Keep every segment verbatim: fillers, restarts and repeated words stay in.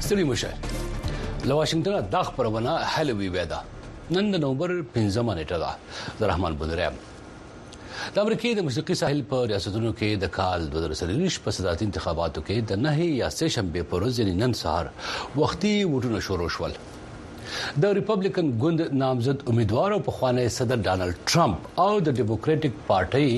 ستړي مشه له واشنگټن د خبرونه حلوي ودا نن د نومبر پنځمه نیټه ده د رحمان بندرام د امریکای د موسیقي ساحل په ریاستونو کې د کال دوه هزار څلور په صدارتي انتخاباتو کې د نه یا سه شنبه پر ورځ نن سهار وختي ووټونه شروع شول. د ریپبلیکن ګوند نامزد امیدوار او پخوانی صدر ډانلډ ټرمپ او د ډیموکراټک پارټي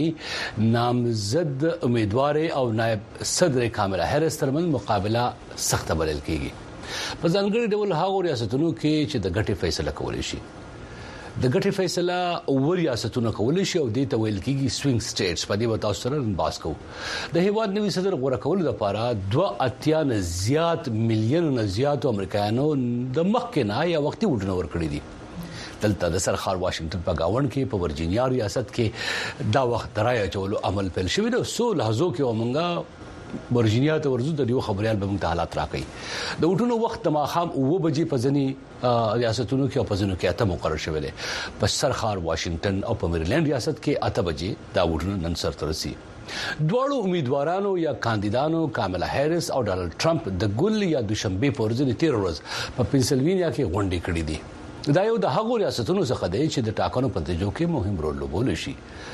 نامزد امیدوار او نائب صدر کاملا هریس ترمن مقابله سخت بلل کیږي. په ځانګړي ډول هغو ریاستونو کې چې د ګټې فیصله کولای شي د ګټې فیصله او ریاستونو کولای شي او د تویل کېږي سوینګ سټیټس په دې وتا سره باس کو د هیواد نوي صدر غوړه کول لپاره دوه اتیا نه زیات میلیون نه زیات امریکایانو د مخکنه یا وختي وډنه ورکړي دي. دلته د سرخار واشنگټن په گاون کې په ورجینیا ریاست کې دا وخت درایه چولو عمل پیل شوی دی. سو لحظو کې ومنګا ورجینیا ته ورزو د یو خبريال به موږ حالات راکړي. د وټونو وخت د ماخام او بجې په ځنی ریاستونو کې او په ځنو کې اته مقرر شوی دی. په سرخار واشنگټن او په میریلند ریاست کې اته بجې دا وټونو نن سر ترسي. دواړو امیدوارانو یا کاندیدانو کاملا هریس او ډانلډ ټرمپ د ګل یا دوشنبه په ورځ د تیر ورځ په پنسلوینیا کې غونډې کړې دي. دا یو د هغو ریاستونو څخه دی چې د ټاکنو په نتیجو کې مهم رول لوبول شي.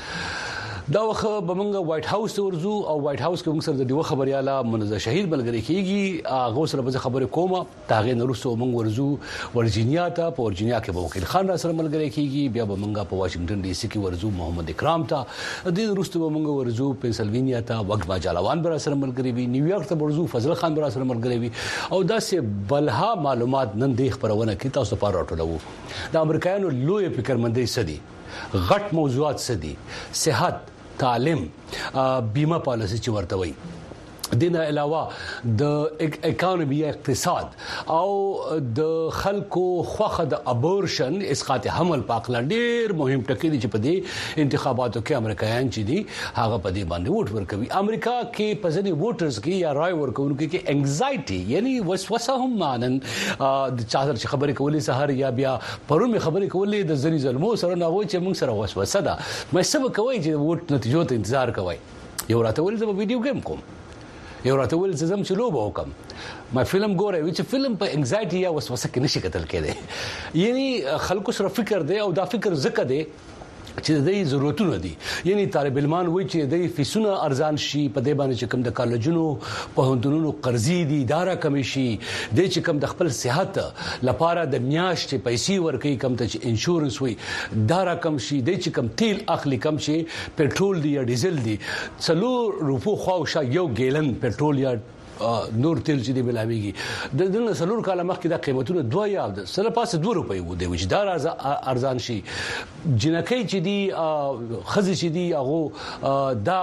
دا وخت به موږ وایټ هاوس ته ورځو او وایټ هاوس کې موږ سره د دیو خبرياله منزه شهید بلګری کیږي. هغه سره به خبره کومه تاغه نورسو موږ ورځو ورجینیا ته په ورجینیا کې به وکیل خان را سره ملګری کیږي. بیا به موږ په واشنگټن ډي سي کې ورځو محمد اکرام ته د دې وروسته به موږ ورځو پنسلوینیا ته وګما جالاوان بر سره ملګری وي. نیویارک ته ورځو فضل خان بر سره ملګری وي او داسې بلها معلومات نن د خبرونه کې تاسو په راټولو. د امریکایانو لوی فکرمندۍ سدي غټ موضوعات سدي صحت تعلیم بیمه پالیسی چې ورته وي دینه علاوه د اکانومي اقتصاد او د خلکو خوخه د ابورشن اسقاط حمل پاکل ډیر مهم ټکی دي چې په دې انتخاباتو کې امریکایان چې دي هغه په دې باندې ووټ ورکوي. امریکا کې په ځینې ووټرز کې یا رائے ورکوونکو کې انګزایټي یعنی وسوسه هم مانن د چا سره خبرې کولې سحر یا بیا پرون خبرې کولې د ځنی ظلمو سره نه وای چې موږ سره وسوسه ده مې سبا کوي چې ووټ نتیجو ته انتظار کوي. یو راته ولې زما ویډیو گیم کوم یو راته ول زم چې لوبه وکم ما فلم ګورې چې فلم په انګزایټي یا وسوسه کې نشي کتل کېده. یعنی خلکو سره فکر دی او دا فکر زکه دی چې د دې ضرورتونه دي. یعنی طالب علمان وایي چې د فیسونو ارزان شي په دې باندې چې کوم د کالجونو په هندونو قرضې دي اداره کم شي د چې کوم د خپل صحت لپاره د میاشتې پیسې ورکړي کم ته چې انشورنس وي اداره کم شي د چې کوم تیل اخلي کم شي پټرول دی یا ډیزل دی څلور روپو خواوشا یو ګیلن پټرول یا نور تیل چې دی ملاويږي د دنه سلور کاله مخکې د قیمتونو دوه یا سره پاسه دوه روپۍ وو دی وجدار ارزان شي. جنکې چې دی خزي چې دی هغه دا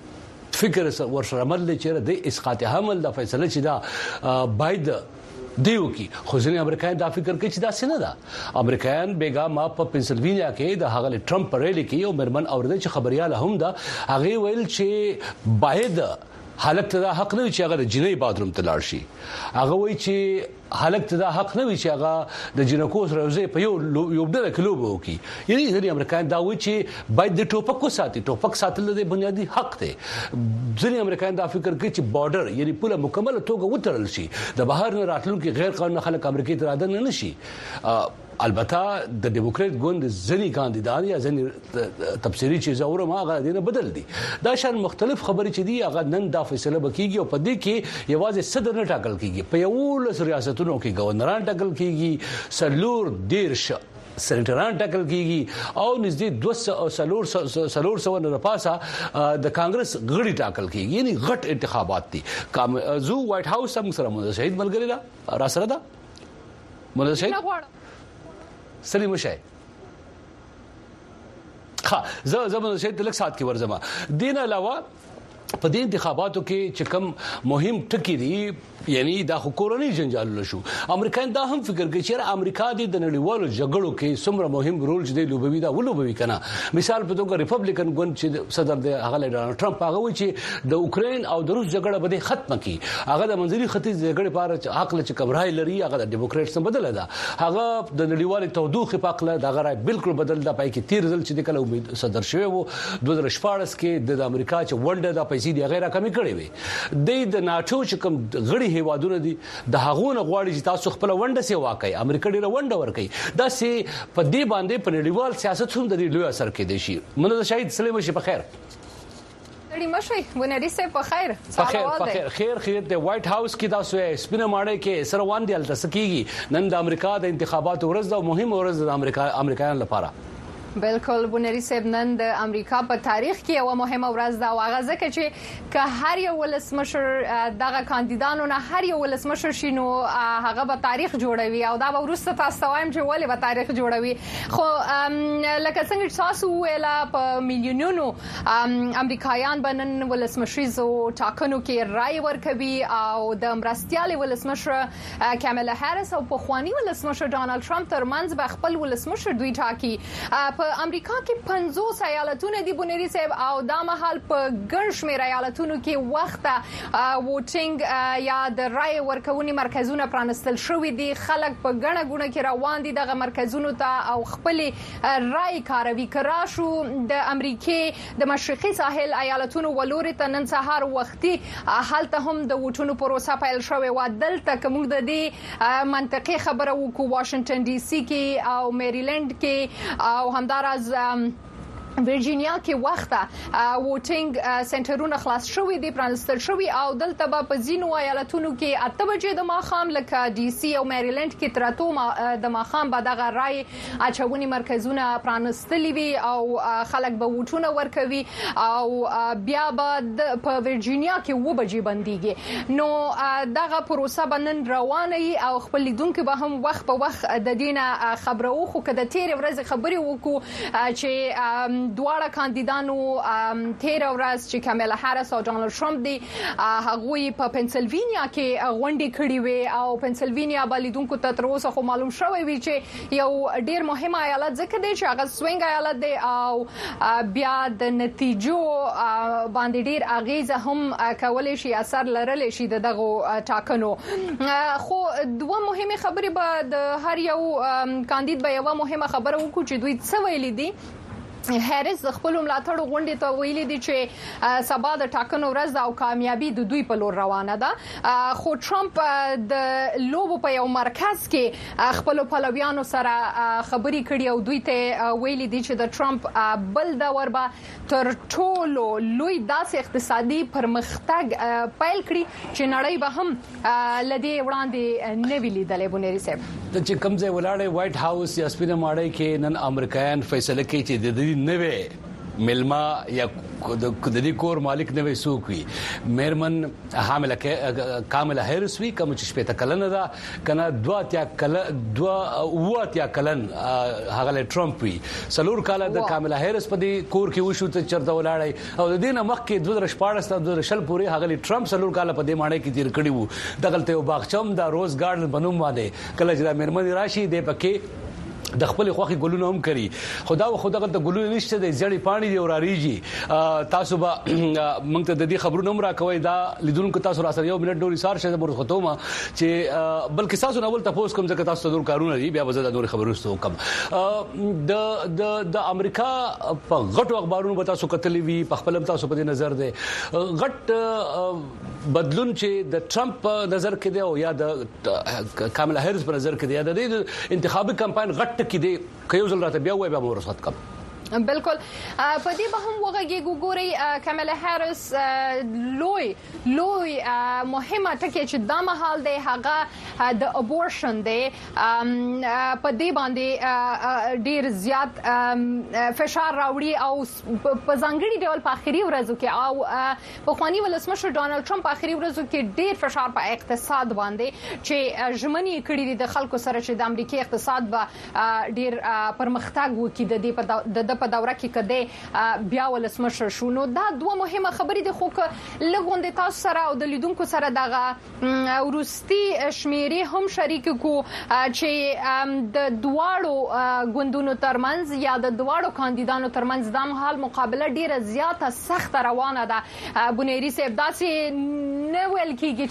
فکر ورسره عمل چې د اسقاط حمل د فیصله چې دا باید دیو کی خو ځینې امریکایان دا فکر کوي چې دا څنګه ده. امریکایان بیګا ما په پنسلوینیا کې د هغه ټرمپ پر ریلی کې یو مرمن اورده چې خبريال هم دا هغه ویل چې باید حالت ته حق نه وي چې هغه د جنۍ بادروم ته لاړ شي. هغه وایي چې حالت ته حق نه وي چې هغه د جنکو سره ځای په یو یو ډېر کلوب وکي. یعنی د امریکایان دا وایي چې باید د ټوپک وساتي ټوپک ساتل د بنیادی حق دی. ځینې امریکایان دا فکر کوي چې بارډر یعنی پوره مکمل توګه وترل شي د بهر نه راتلونکي غیر قانوني خلک امریکای ته راځي نه شي. البته د ډیموکرات ګوند ځنی کاندیدان یا ځنی تفسیری چې زوره ما غا دینه بدل دي. دا شان مختلف خبرې چې دي هغه نن دا فیصله وکړي او په دې کې یوازې صدر نه ټاکل کیږي په یو لس ریاستونو کې گورنران ټاکل کیږي سلور دیرش سېنیټران ټاکل کیږي او نږدې دوه سلور سلور سو نه پاسه د کانګرس غړي ټاکل کیږي. یعنی غټ انتخابات دي. زو وایټ هاوس هم سره مو شهید ملګری را سره دا مو شهید سلیم شای ها زه زموږ شهید لک سات کې ورزما. دین علاوه په دې انتخاباتو کې چې کوم مهم ټکی دي یعنی دا کورونی جنجال شو. امریکایان دا هم فکر کوي چې امریکا د نړیوالو جګړو کې څومره مهم رول چې دی لوبوي دا ولوبوي کنه. مثال په توګه ریپبلیکن ګوند چې صدر د هغه ډانلډ ټرمپ هغه وایي چې د اوکرين او د روس جګړه به ختمه کړي. هغه د منځري ختیځ جګړې لپاره حق لچ کمرای لري هغه د ډیموکراټس بدل ده. هغه د نړیوالو تودوخه پاکله دا غره بالکل بدل ده. پای کې تیر ځل چې د کله امید صدر شوی وو دوه هزار شپږ کې د امریکا چې ورلد د پیسې دی غیره کمی کړي وي د ناتو چې کوم غړي هیوادونه دي د هغونه غواړي چې تاسو خپل ونده سي واقعي امریکا ډیره ونده ور کوي دا سي په دې باندې په نړیوال سیاست هم د لوی اثر کې دي شي منو شاهد سلیم شي په خیر ډېر مشوي ونري سه په خیر په خیر په خیر خیر خیر د وایټ هاوس کې تاسو سپینه ماړه کې سره وان دی الته سکیږي نن د امریکا د انتخاباتو ورځ د مهم ورځ د امریکا امریکایان لپاره بالکل بونری صاحب نن د امریکا په تاریخ کې یو مهمه ورځ دا واغه ځکه چې که هر یو ولسمشر دغه کاندیدانو نه هر یو ولسمشر شینو هغه به تاریخ جوړوي او دا به ورسته تاسو وایم چې ولې به تاریخ جوړوي خو لکه څنګه تاسو ویلا په میلیونونو امریکایان بنن ولسمشریزو ټاکنو کې رائے ورکوي او د مرستيالي ولسمشر کاملا هریس او په خواني ولسمشر ډانلډ ټرمپ ترمنځ به خپل ولسمشر دوی ټاکي په امریکا کې پنځوس ایالتونه دي بونری صاحب او دا مهال په ګڼ شمېر ایالتونو کې وخت ووټینګ یا د رائے ورکونې مرکزونه پرانستل شوې دي خلک په ګڼه ګونه کې روان دي دغه مرکزونو ته او خپل رائے کاروي کراشو د امریکای د مشرقي ساحل ایالتونو ولوري ته نن سهار وختي حالته هم د وټونو پروسه پیل شوې و دلته کوم د دې منطقي خبره وکړو واشنگټن ډي سي کې او میریلند کې او همداراز ورجینیا کې وخته ووټینګ سنټرونه خلاص شوې دي پرانستل شوې او دلته به په ځینو ایالتونو کې اته بجې د ماښام لکه ډي سي او میریلند کې تر اتو د ماښام به دغه رائے اچونې مرکزونه پرانستلي وي او خلک به ووټونه ورکوي او بیا به په ورجینیا کې و بجې بنديږي نو دغه پروسه بنن روانه او خپل لیدونکو به هم وخت په وخت د دینه خبرو خو کده تیر ورځ خبري وکړو چې دواړه کاندیدانو تیر ورځ چې کاملا هریس او ډانلډ ټرمپ دی هغوی په پنسلوینیا کې غونډې کړې وي او پنسلوینیا بالیدونکو ته تر اوسه خو معلوم شوی وي چې یو ډیر مهم ایالت ځکه دی چې هغه سوینګ ایالت دی او بیا د نتیجو باندې ډیر اغیزه هم کولای شي اثر لرلی شي دغه ټاکنو خو دوه مهمه خبرې به د هر یو کاندید به یو مهمه خبره وکړو چې دوی څه ویلي دي هریس د خپل ملاتړو غونډې ته ویلي دي چې سبا د ټاکنو ورځ او کامیابی د دوی په لور روانه ده خو ټرمپ د لوبو په یو مرکز کې خپل پلویانو سره خبري کړي او دوی ته ویلي دي چې د ټرمپ بل د وربا تر ټولو لوی داسې اقتصادي پرمختګ پیل کړي چې نړۍ به هم لدی وړاندې نه ویلي د لیبونری سیب د چې کمزې ولاړې وایټ هاوس یا سپینه ماړی کې نن امریکایان فیصله کوي چې د دې نوې ملما یا د دې کور مالک نوې سوق وي میرمن حامله کاملا هریس وی کوم چې شپته کلن ده کنه دوا تیا کل دوا واتیا کلن هغه ټرمپ وی سلور کاله د کاملا هریس په دې کور کې وشو ته چرته ولاړی او د دې نه مخکې دوه هزار شپږ ته دوه هزار شل پورې هغه ټرمپ سلور کاله په دې ماړی کې تیر کړی وو دغلته یو باغچم د روز ګارډن بنوم باندې کله چې د میرمن راشي د پکې د خپل خوخي ګلونه هم کوي خدا و خدغه د ګلونه نشته د زړی پانی دی اوراریږي تاسو به موږ ته د دې خبرونه هم راکوي دا لیدونکو تاسو را سره یو منټ ډوري سار شه د ختمه چې بلکې تاسو نو ول تاسو کوم ځکه تاسو ډور کارونه دي بیا به د نور خبرو کوم د د د امریکا په غټو اخبارونو به تاسو کتلې وي په خپل تاسو په نظر دی غټ بدلون چې د ټرمپ نظر کې دی او یا د کاملا هریس په نظر کې دی یا د انتخابي کمپاین غټ کې دی کيو ځل راته بیا وای به مرسته کوم بالکل په دې به هم وګورئ ګوري کاملا هریس لوی لوی مهمه ټکی چې د مهال دی هغه د ابورشن دی په دې باندې ډیر زیات فشار راوړي او په ځانګړي ډول په اخري ورځو کې او په خواني ولسمشر ډانلډ ټرمپ په اخري ورځو کې ډیر فشار په اقتصاد باندې چې ژمنې کړې دي د خلکو سره چې د امریکای اقتصاد به ډیر پرمختګ وکړي د دې په په دوره کې کده بیا ولسمشر شونو دا دوه مهمه خبرې دي خو لګوندې تاسو سره او د لیدونکو سره دغه ورستي شمیرې هم شریک کو چې د دواړو ګوندونو ترمنځ یا د دواړو کاندیدانو ترمنځ د مهال مقابله ډیره زیاته سخت روانه ده بونیری صاحب داسې نه ویل کیږي چې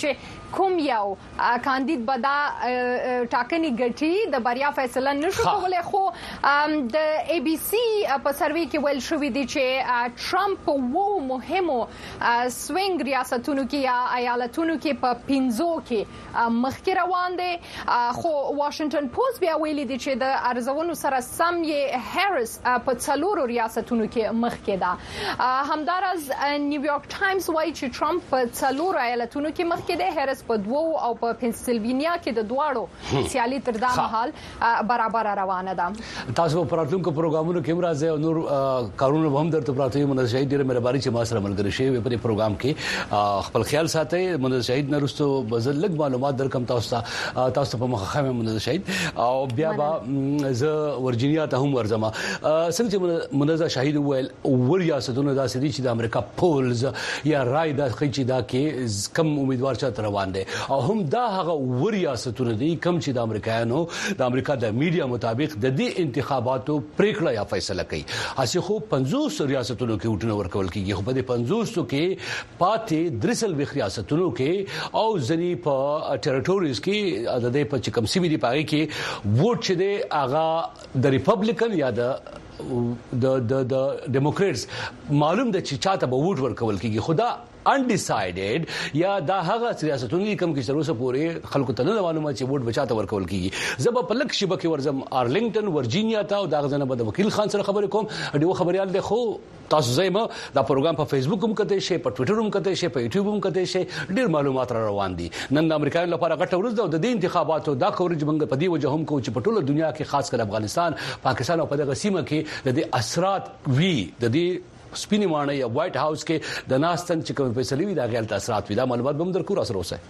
کوم یو کاندید به دا ټاکنې ګټي د بریا فیصله نشو کولای خو د ای بي سي په سروي کې ویل شوې دي چې ټرمپ وو مهمو سوینګ ریاستونو کې یا ایالتونو کې په پینځو کې مخکې روان دي خو واشنگټن پوسټ بیا ویلي دي چې د ارزونو سره سم یې هریس په څلورو ریاستونو کې مخکې ده همدارز نیویارک ټایمز وايي چې ټرمپ په څلورو ایالتونو کې مخکې دی هریس په دوو او په پنسلوینیا کې د دواړو سیالي تر دا مهال برابر روانه ده تاسو په راتلونکو پروګرامونو کې مرزه او نور کارونه هم درته پراته منځ شهید ډیره مهرباني چې ما سره ملګری شي په دې پروګرام کې خپل خیال ساتئ منځ شهید نرستو بزل لګ معلومات درکم تاسو تاسو په مخه خمه منځ شهید او بیا با ز ورجینیا ته هم ورځم څنګه چې منځ شهید ویل وریا دا سدي چې د امریکا پولز یا رای د خچې دا کې کم امیدوار چا روان دي او هم دا هغه وریاستونه دي کم چې د امریکایانو د امریکا د میډیا مطابق د دې انتخاباتو پریکړه یا فیصله کوي هڅه خو پنځوس ریاستونو کې وټونه ورکول کیږي خو په دې پنځوس کې پاتې درسل وخ ریاستونو کې او ځنی په ټریټوریز کې د دې په چکم سی بي دي پاره کې ووټ چې دی هغه د ریپبلیکن یا د د د د ډیموکریټس معلوم د چې چاته به ووټ ورکول کیږي خدا undecided یا دا هغه ریاستونو کم کې سروسه پورې خلکو ته نه معلومه چې ووټ بچاته ورکول کیږي زب په لک شبکه ورزم ارلنګټن ورجینیا ته او دا غزنه به د وکیل خان سره خبرې کوم اډیو خبريال دی خو تاسو زما دا پروګرام په فیسبوک هم کته شي په ټوئیټر هم کته شي په یوټیوب هم کته شي ډیر معلومات را روان دي نن د امریکایانو لپاره غټه ورځ ده د دې انتخاباتو دا کورج منګ په دې وجه هم کو چې په ټوله دنیا کې خاص کر افغانستان پاکستان او په دغه سیمه کې د دې اثرات وی د دې سپینی مانه یا وایټ هاوس کې د ناستن چې کوم فیصله وی دا غلط اثرات وی دا معلومات به در کو را سره اوسه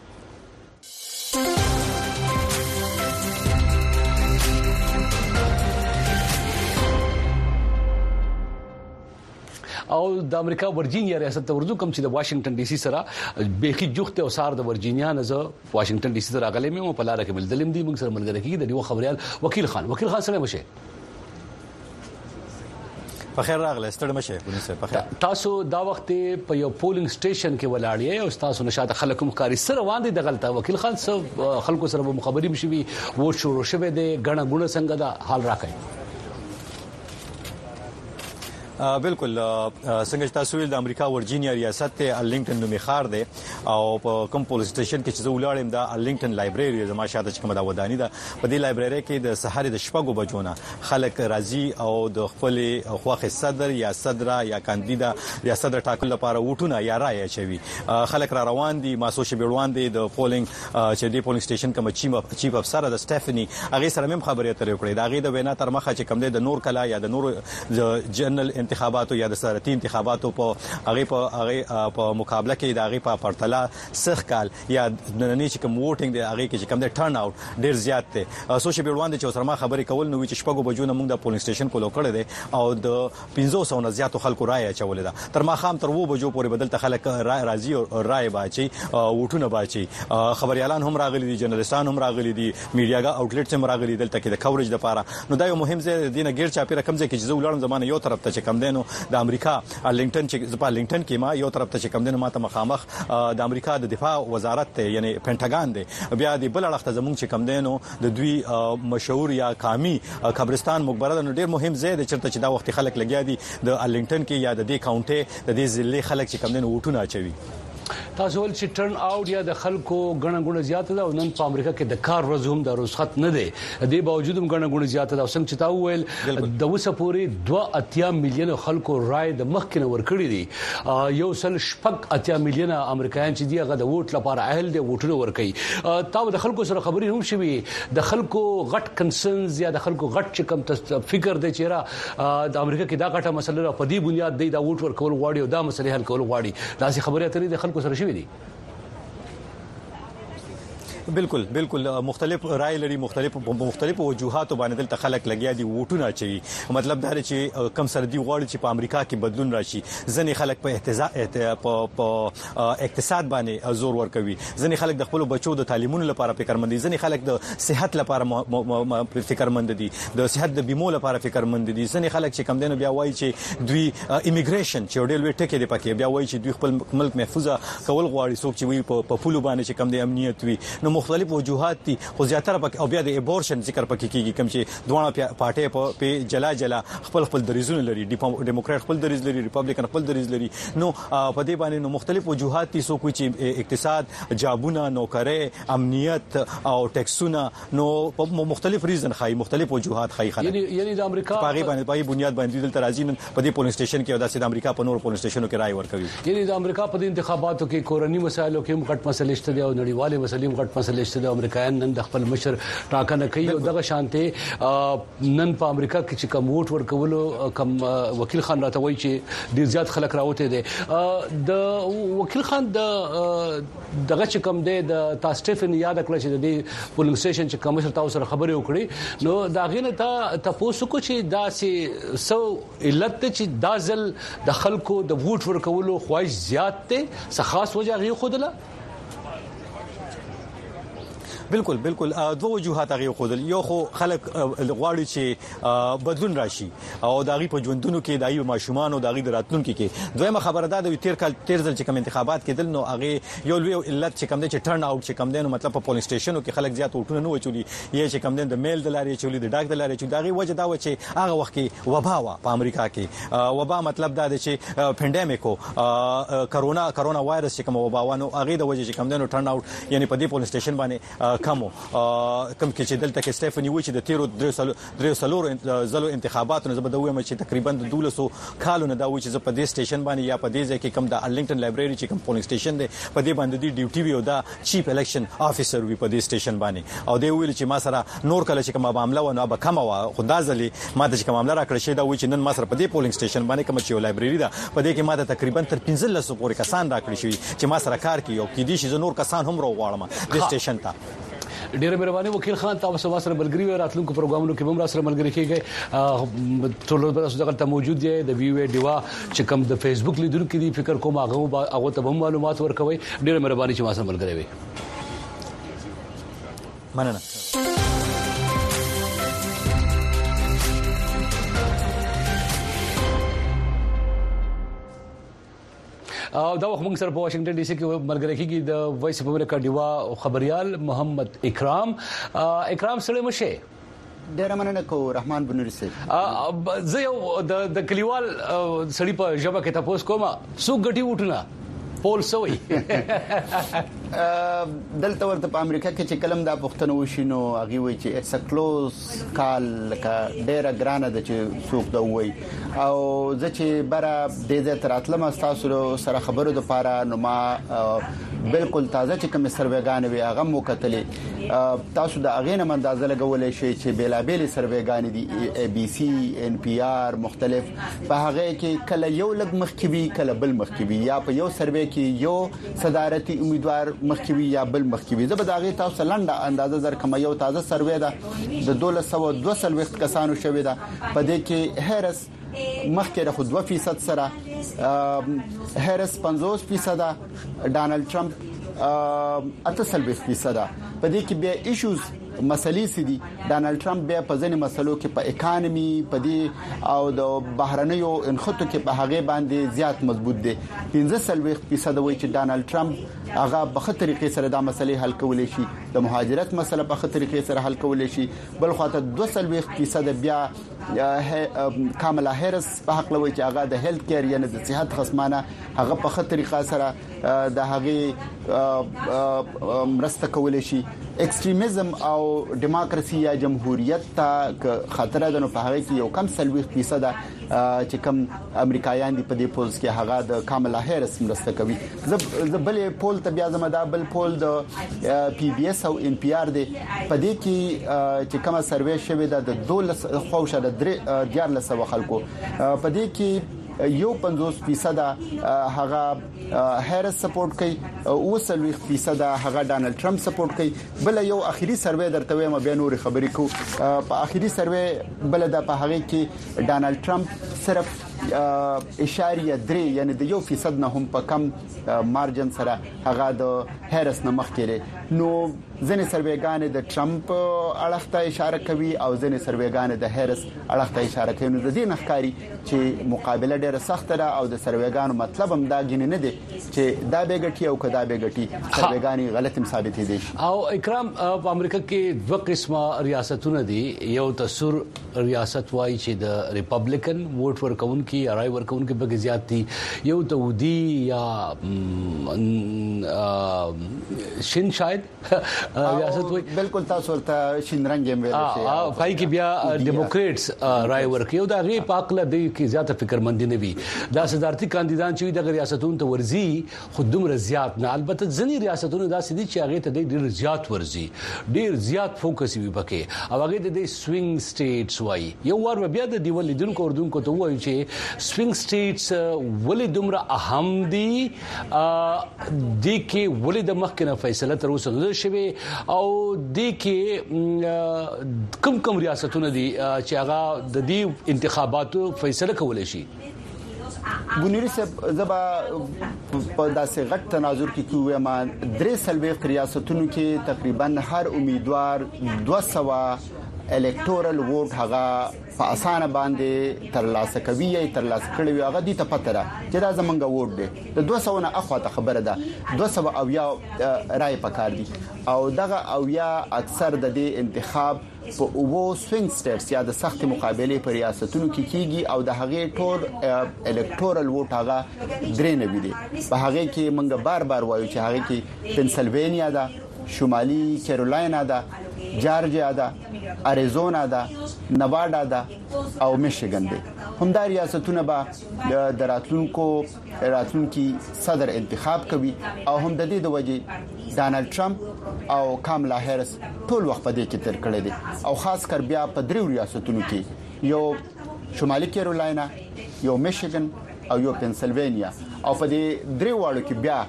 او د امریکا ورجینیا ریاست ته ورځو کوم چې د واشنگټن ډي سي سره بيخي جوخته او سار د ورجینیا نه زه واشنگټن ډي سي سره غلې مې په لار کې مل دلم دي موږ سره ملګری کیږي د یو خبريال وکیل خان وکیل خان سره مشه په خیر راغله ستړي مشه ونیسه په خیر تاسو دا وخت په یو پولینګ سټیشن کې ولاړی او تاسو نشاته خلکو مخاري سره واندې د غلطه وکیل خان سره خلکو سره مخابري مشوي وو شروع شوه د غنا ګونه څنګه دا حال راکړي بالکل څنګه تاسو ویل د امریکا ورجینیا ریاست ته ارلنګټن نومي ښار دی او په کوم پولیس سټیشن کې چې زه ولاړم دا ارلنګټن لایبرری زما شاته چې کومه دا ودانی ده په دې لایبرری کې د سحر د شپږو بجونه خلک راځي او د خپل خوخه صدر یا صدره یا کاندیدا یا صدر ټاکل لپاره وټونه یا رائے چوي خلک را روان دي ماسو شبیروان دي د پولینګ چې د پولینګ سټیشن کوم چیف چیف افسر د سټيفني هغه سره هم خبرې اترې کړې دا هغه د وینا تر مخه چې کوم د نور کلا یا د نور جنرال انتخاباتو یا د سرتي انتخاباتو په هغه په هغه په مقابله کې د هغه په پرتله سخ کال یا نننی چې کوم ووټینګ دی هغه کې چې کوم د ټرن اوټ ډیر زیات دی سوشل بیروان چې سره ما خبرې کول نو چې شپږو بجو نه موږ د پولینګ سټیشن کولو کړی دی او د پنځه سوه نه زیاتو خلکو رائے چولې ده تر ما خام تر وو بجو پورې بدل ته خلک راځي او رائے باچي ووټونه باچي خبريالان هم راغلي دي جرنالستان هم راغلي دي میډیاګه اوټلیټس هم راغلي دلته کې د کورج لپاره نو دا یو مهم ځای دی نه غیر چاپیره کم ځای کې چې زه ولرم زمانه یو طرف ته چې کم دینو د امریکا ارلنګټن چې په ارلنګټن کې ما یو طرف ته چې کم دینو ماته مخامخ د امریکا د دفاع وزارت ته یعنی پینټاګان دی بیا د بل اړخ ته زموږ چې کم دینو د دوی مشهور یا قامي قبرستان مقبره د ډیر مهم ځای دی چې دا وخت خلک لګیا دي د ارلنګټن کې یا د دې کاونټي د دې ضلع خلک چې کم دینو وټونه اچوي تاسو ول چې ټرن اوټ یا د خلکو غنه غونه زیات ده او نن په امریکا کې د کار ورځ هم د رخصت نه دی د باوجود هم غنه غونه زیات ده څنګه چې تا ویل د وسه پوری دوه اتیا میلیون خلکو رائے د مخکنه ورکړي دي یو سل شپږ اتیا میلیون امریکایان چې دی هغه د ووټ لپاره اهل دي ووټونه ورکړي تا د خلکو سره خبرې هم شوي د خلکو غټ کنسرنز یا د خلکو غټ چې کم فکر دی چې را د امریکا کې دا غټه مسله په دې بنیاد دی دا ووټ ورکول غواړي او دا مسله حل کول غواړي دا څه خبره اترې د خلکو سره شوي دي بالکل بالکل مختلف رائے لري مختلف مختلف وجوهات باندې دلته خلک لګیا دي ووټونه چي مطلب دا چې کم سردي غواړي چې په امریکا کې بدلون راشي ځنې خلک په احتجاج په اقتصاد باندې زور ورکوي ځنې خلک د خپل بچو د تعلیمونو لپاره فکرمند دي ځنې خلک د صحت لپاره فکرمند دي د صحت د بیمو لپاره فکرمند دي ځنې خلک چې کم دینو بیا وایي چې دوی ایمیګریشن چې ډېر لوی ټکی دی پکې بیا وایي چې دوی خپل ملک محفوظه کول غواړي څوک چې وي په پولو باندې چې کم دی امنیت وي نو مختلف وجوهات دي خو زیاتره پک او بیا د ابورشن ذکر پکې کیږي کوم چې دوه پارټي په جلا جلا خپل خپل دریزونه لري ډیموکرات خپل دریز لري ریپبلیکن خپل دریز لري نو په دې باندې نو مختلف وجوهات دي سو کوم چې اقتصاد جابونه نوکرۍ امنیت او ټیکسونه نو په مختلف ریزن خای مختلف وجوهات خای خلک یعنی یعنی د امریکا په غیبه باندې بنیاد باندې دلته راځي نن په دې پولیس سټیشن کې او د امریکا په نور پولیس سټیشنونو کې رائے ورکوي یعنی د امریکا په انتخاباتو کې کورنی مسایلو کې مغټ مسلې شته دي او نړیوالې مسلې مغټ مسلې شته دي امریکایان نن د خپل مشر ټاکنه کوي او دغه شانته نن په امریکا کې چې کوم ووټ ورکولو کوم وکیل خان راته وایي چې ډیر زیات خلک راوته دي د وکیل خان د دغه چې کوم دی د تاسټیفن یاد کړل چې د پولینګ سټیشن چې کوم مشر تاسو سره خبرې وکړي نو دا غینه ته تاسو کو چې دا سي سو علت چې دا ځل د خلکو د ووټ ورکولو خواهش زیات ته څه خاص وجه غي خودله بالکل بالکل دوه وجوهات غي خودل یو خو خلک غواړي چې بدلون راشي او داغي په ژوندونو کې دایي ماشومان او داغي دراتونکو کې دویمه خبره ده د تیر کال تیر ځل چې کوم انتخابات کېدل نو هغه یو لوی علت چې کوم دي چې ټرن اوټ چې کوم دي نو مطلب په پولیس سټیشنو کې خلک زیات وټونه نه وچولي یې چې کوم دي د میل د لارې چولي د ډاک د لارې چې داغي وجه دا و چې هغه وخت کې وبا و په امریکا کې وبا مطلب دا دی چې پینډیمیک کرونا کرونا وایرس چې کوم وبا و نو هغه د وجه چې کوم دي نو ټرن اوټ یعنی په دې پولیس سټیشن باندې کمو کم کې چې دلته کې سټيفني وی چې د تیرو درې سلور زلو انتخاباتو نه زبده وایم چې تقریبا د دولسو کالونو دا وی چې په دې سټیشن باندې یا په دې ځای کې کم د ارلینګټن لایبرری چې کوم پولیس سټیشن دی په دې باندې د ډیوټي وی او دا چیف الیکشن افیسر وی په دې سټیشن باندې او دی ویل چې ما سره نور کله چې کوم معاملې و نو به کم و خدا ځلې ما ته چې کوم معاملې راکړې شي دا وی چې نن ما سره په دې پولینګ سټیشن باندې کوم چې لایبرری ده په دې کې ما ته تقریبا تر پنځه لس پورې کسان راکړي شي چې ما سره کار کوي او کې دي چې نور کسان هم راوړم د سټیشن ته ډیره مهرباني وکیل خان تاسو سره ملګری و راتلونکو پروګرامونو کې هم سره ملګری کیږي ټول تاسو دغه موجود دی د وی وی ډیوا چې کوم د فیسبوک لیدونکو دی فکر کوم هغه هغه ته معلومات ورکوي ډیره مهرباني چې ما سره ملګری وي مننه او دا وخت موږ سره په واشنگټن ډي سي کې ملګری کیږي د وایس اف امریکا ډیوا خبريال محمد اکرام اکرام سره مشه ډیر مننه کو رحمان بنوري سي زه یو د کلیوال سړی په ژبه کې تاسو کومه سو غټي وټونه پول سوي دلته ورته په امریکا کې چې کلم دا پښتنو وشینو هغه وی چې اټس ا کلوز کال لکه ډیره ګرانه د چې څوک دا وای او زه چې بره د دې تراتلم تاسو سره خبرو د پاره نو ما بالکل تازه چې کوم سروېګان وی هغه مو کتلې تاسو د اغه نه مندازه لګولې شي چې بیلابېل سروېګان دي ای بي سي ان پی آر مختلف په هغه کې کله یو لګ مخکوي کله بل مخکوي یا په یو سروې کې یو صدارتي امیدوار مخکوي یا بل مخکوي زه به دا غي تاسو لنډه اندازه در کوم یو تازه سروې ده د دولت سو دوه سل وخت کسانو شوې ده په دې کې هرس مخکې د خو دوه فیصد سره هرس پنځوس فیصد ډانلډ ټرمپ اته سل فیصد په دې کې به ایشوز مسلې سدي ډانلډ ټرمپ به په ځینې مسلو کې په اکانومي په دې او د بهرنیو انخطو کې په هغه باندې زیات مضبوط دي پنځه سل فیصد وایي چې ډانلډ ټرمپ هغه په خطر طریقې سره دا مسلې حل کولای شي د مهاجرت مسله په خطر طریقې سره حل کولای شي بل خاطر دوه سل فیصد بیا کاملا هریس په حق لوي چې هغه د هیلث کیر یعنی د صحت خصمانه هغه په خطر طریقې سره د هغه مرسته کولای شي ایکستریمزم او دیموکراسي یا جمهوریت ته خطر ده نو په هغه کې یو کم سلوي فیصد چې کم امریکایان دي په دې پولز کې هغه د کاملا هریس مرسته کوي زبلې پول ته بیا زموږ د بل پول د پی بی اس او ان پی آر دی په دې کې چې کومه سروې شوې ده د دولس خوښه د دیار لسو خلکو په دې کې یو پنځوس فیصد هغه هریس سپورټ کوي او سلوي فیصد هغه ډانلډ ټرمپ سپورټ کوي. بل یو اخیری سروې درته وایم بیا نور خبرې کو. په اخیری سروې بل د په هغه کې ډانلډ ټرمپ صرف اشاریه درې یعنی د یو فیصد نه هم په کم مارجن سره هغه د هریس نه مخ کړي. نو ځنې سروېګان د ټرمپ اړخ ته اشاره کوي او ځنې سروېګان د هریس اړخ ته اشاره کوي. نو د دې نخکاری چې مقابله ډیره سخت ده او د سروېګانو مطلب هم دا غنی نه دي چې دا به ګټي او کدا به ګټي سروېګانی غلط ثابت دي. او اکرام په امریکا کې دوه قسمه ریاستونه دي. یو تسور ریاست وایي چې د ریپبلیکن ووټ ورکون کی رای ورکون کې به زیات دي. یو تودي یا شین شاید ریاست وایي بالکل تاسو ته شین رنگ هم ویل شي او پای کې بیا ډیموکریټس رای ورکي او دا غي پاکله د کې زیاته فکرمندي نه وي. دا صدارتي کاندیدان چې د ریاستونو ته ورزي خودم رضایت نه. البته ځنی ریاستونو دا سدي چې هغه ته ډیر زیات ورزي ډیر زیات فوکس وي پکې او هغه د سوینګ سټیټس وایي. یو ور بیا د دیول لیدونکو اردوونکو ته وایي چې سوینګ سټیټس ولې دومره اهم دي د کې ولې د مخکنه فیصله تر اوسه نه شوه او د کې کم کم ریاستونه دي چې هغه د دې انتخاباتو فیصله کولای شي. بنيري صاحب زبا په داسې غټ تناظر کې کوه ما درې سلوي ریاستونو کې تقریبا هر امیدوار دوه سوه الکټورل ووټ هغه په اسانه باندې ترلاسه کوي یا ترلاسه کړي هغه دي ته پته ده چې دا زمونږ ووټ دی. د دوه سوه نه اخواته خبره ده دوه سوه او یا رائے پکار دي او دغه او یا اکثر د دې انتخاب په اوو سوینګ سټیټس یا د سخت مقابله پر ریاستونو کې کیږي او د هغه ټول الکټورل ووټ هغه درې نه وي دي. په هغه کې منګه بار بار وایو چې هغه کې پنسلوانیا ده, شمالي کیرولاینا ده, جارجیا ده, اریزونا ده, نوادا ده او میشیګن ده. همدا ریاستونه به د راتلونکو راتلونکي صدر انتخاب کوي او هم د دې د وجې ډانلډ ټرمپ او کاملا هریس ټول وخت په دې کې تر کړی دي او خاص کر بیا په دریو ریاستونو کې یو شمالي کیرولاینا, یو میشیګن او یو پنسلوانیا او په دې دریو واړو کې بیا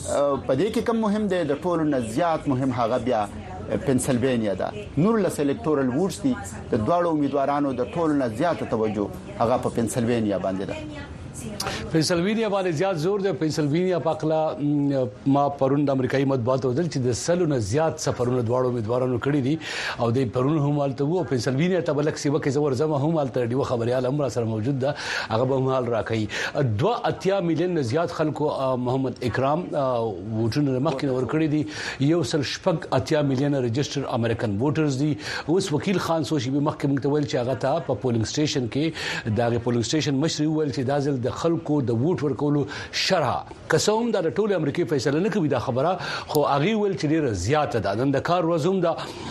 په دې کې کوم مهم دی د ټولو نه زیات مهم هغه بیا پنسلوانیا ده. نور له الکټورل ووټس دي د دواړو امیدوارانو د ټولو نه زیات توجه هغه په پنسلوانیا باندې ده. پنسلوانیا باندې زیات زور دی. پنسلوانیا پاکلا ما پرون د امریکایي مطبوعات ودل چې د سلو نه زیات سفرونه دواړو امیدوارانو کړی دي او د پرون هم حالت وو. پنسلوانیا ته بلک سیمه کې زور زما هم حالت دی خبريال امر سره موجود ده هغه به حال راکړي. دوه اتیا میلیون زیات خلکو محمد اکرام ووټونه مخکې ور کړی دي. یو سل شپږ اتیا میلیون ريجستر امریکن ووټرز دي. اوس وکیل خان سوشي به مخکې متول چې هغه ته په پولینګ سټیشن کې دغه پولینګ سټیشن مشر ویل چې دا ځل د خلکو د ووټ ورکولو شرح قسم د ټول امریکای فیصله نه کوي دا خبره خو اغي ول چې ډیره زیاته ده. نن د کار وزوم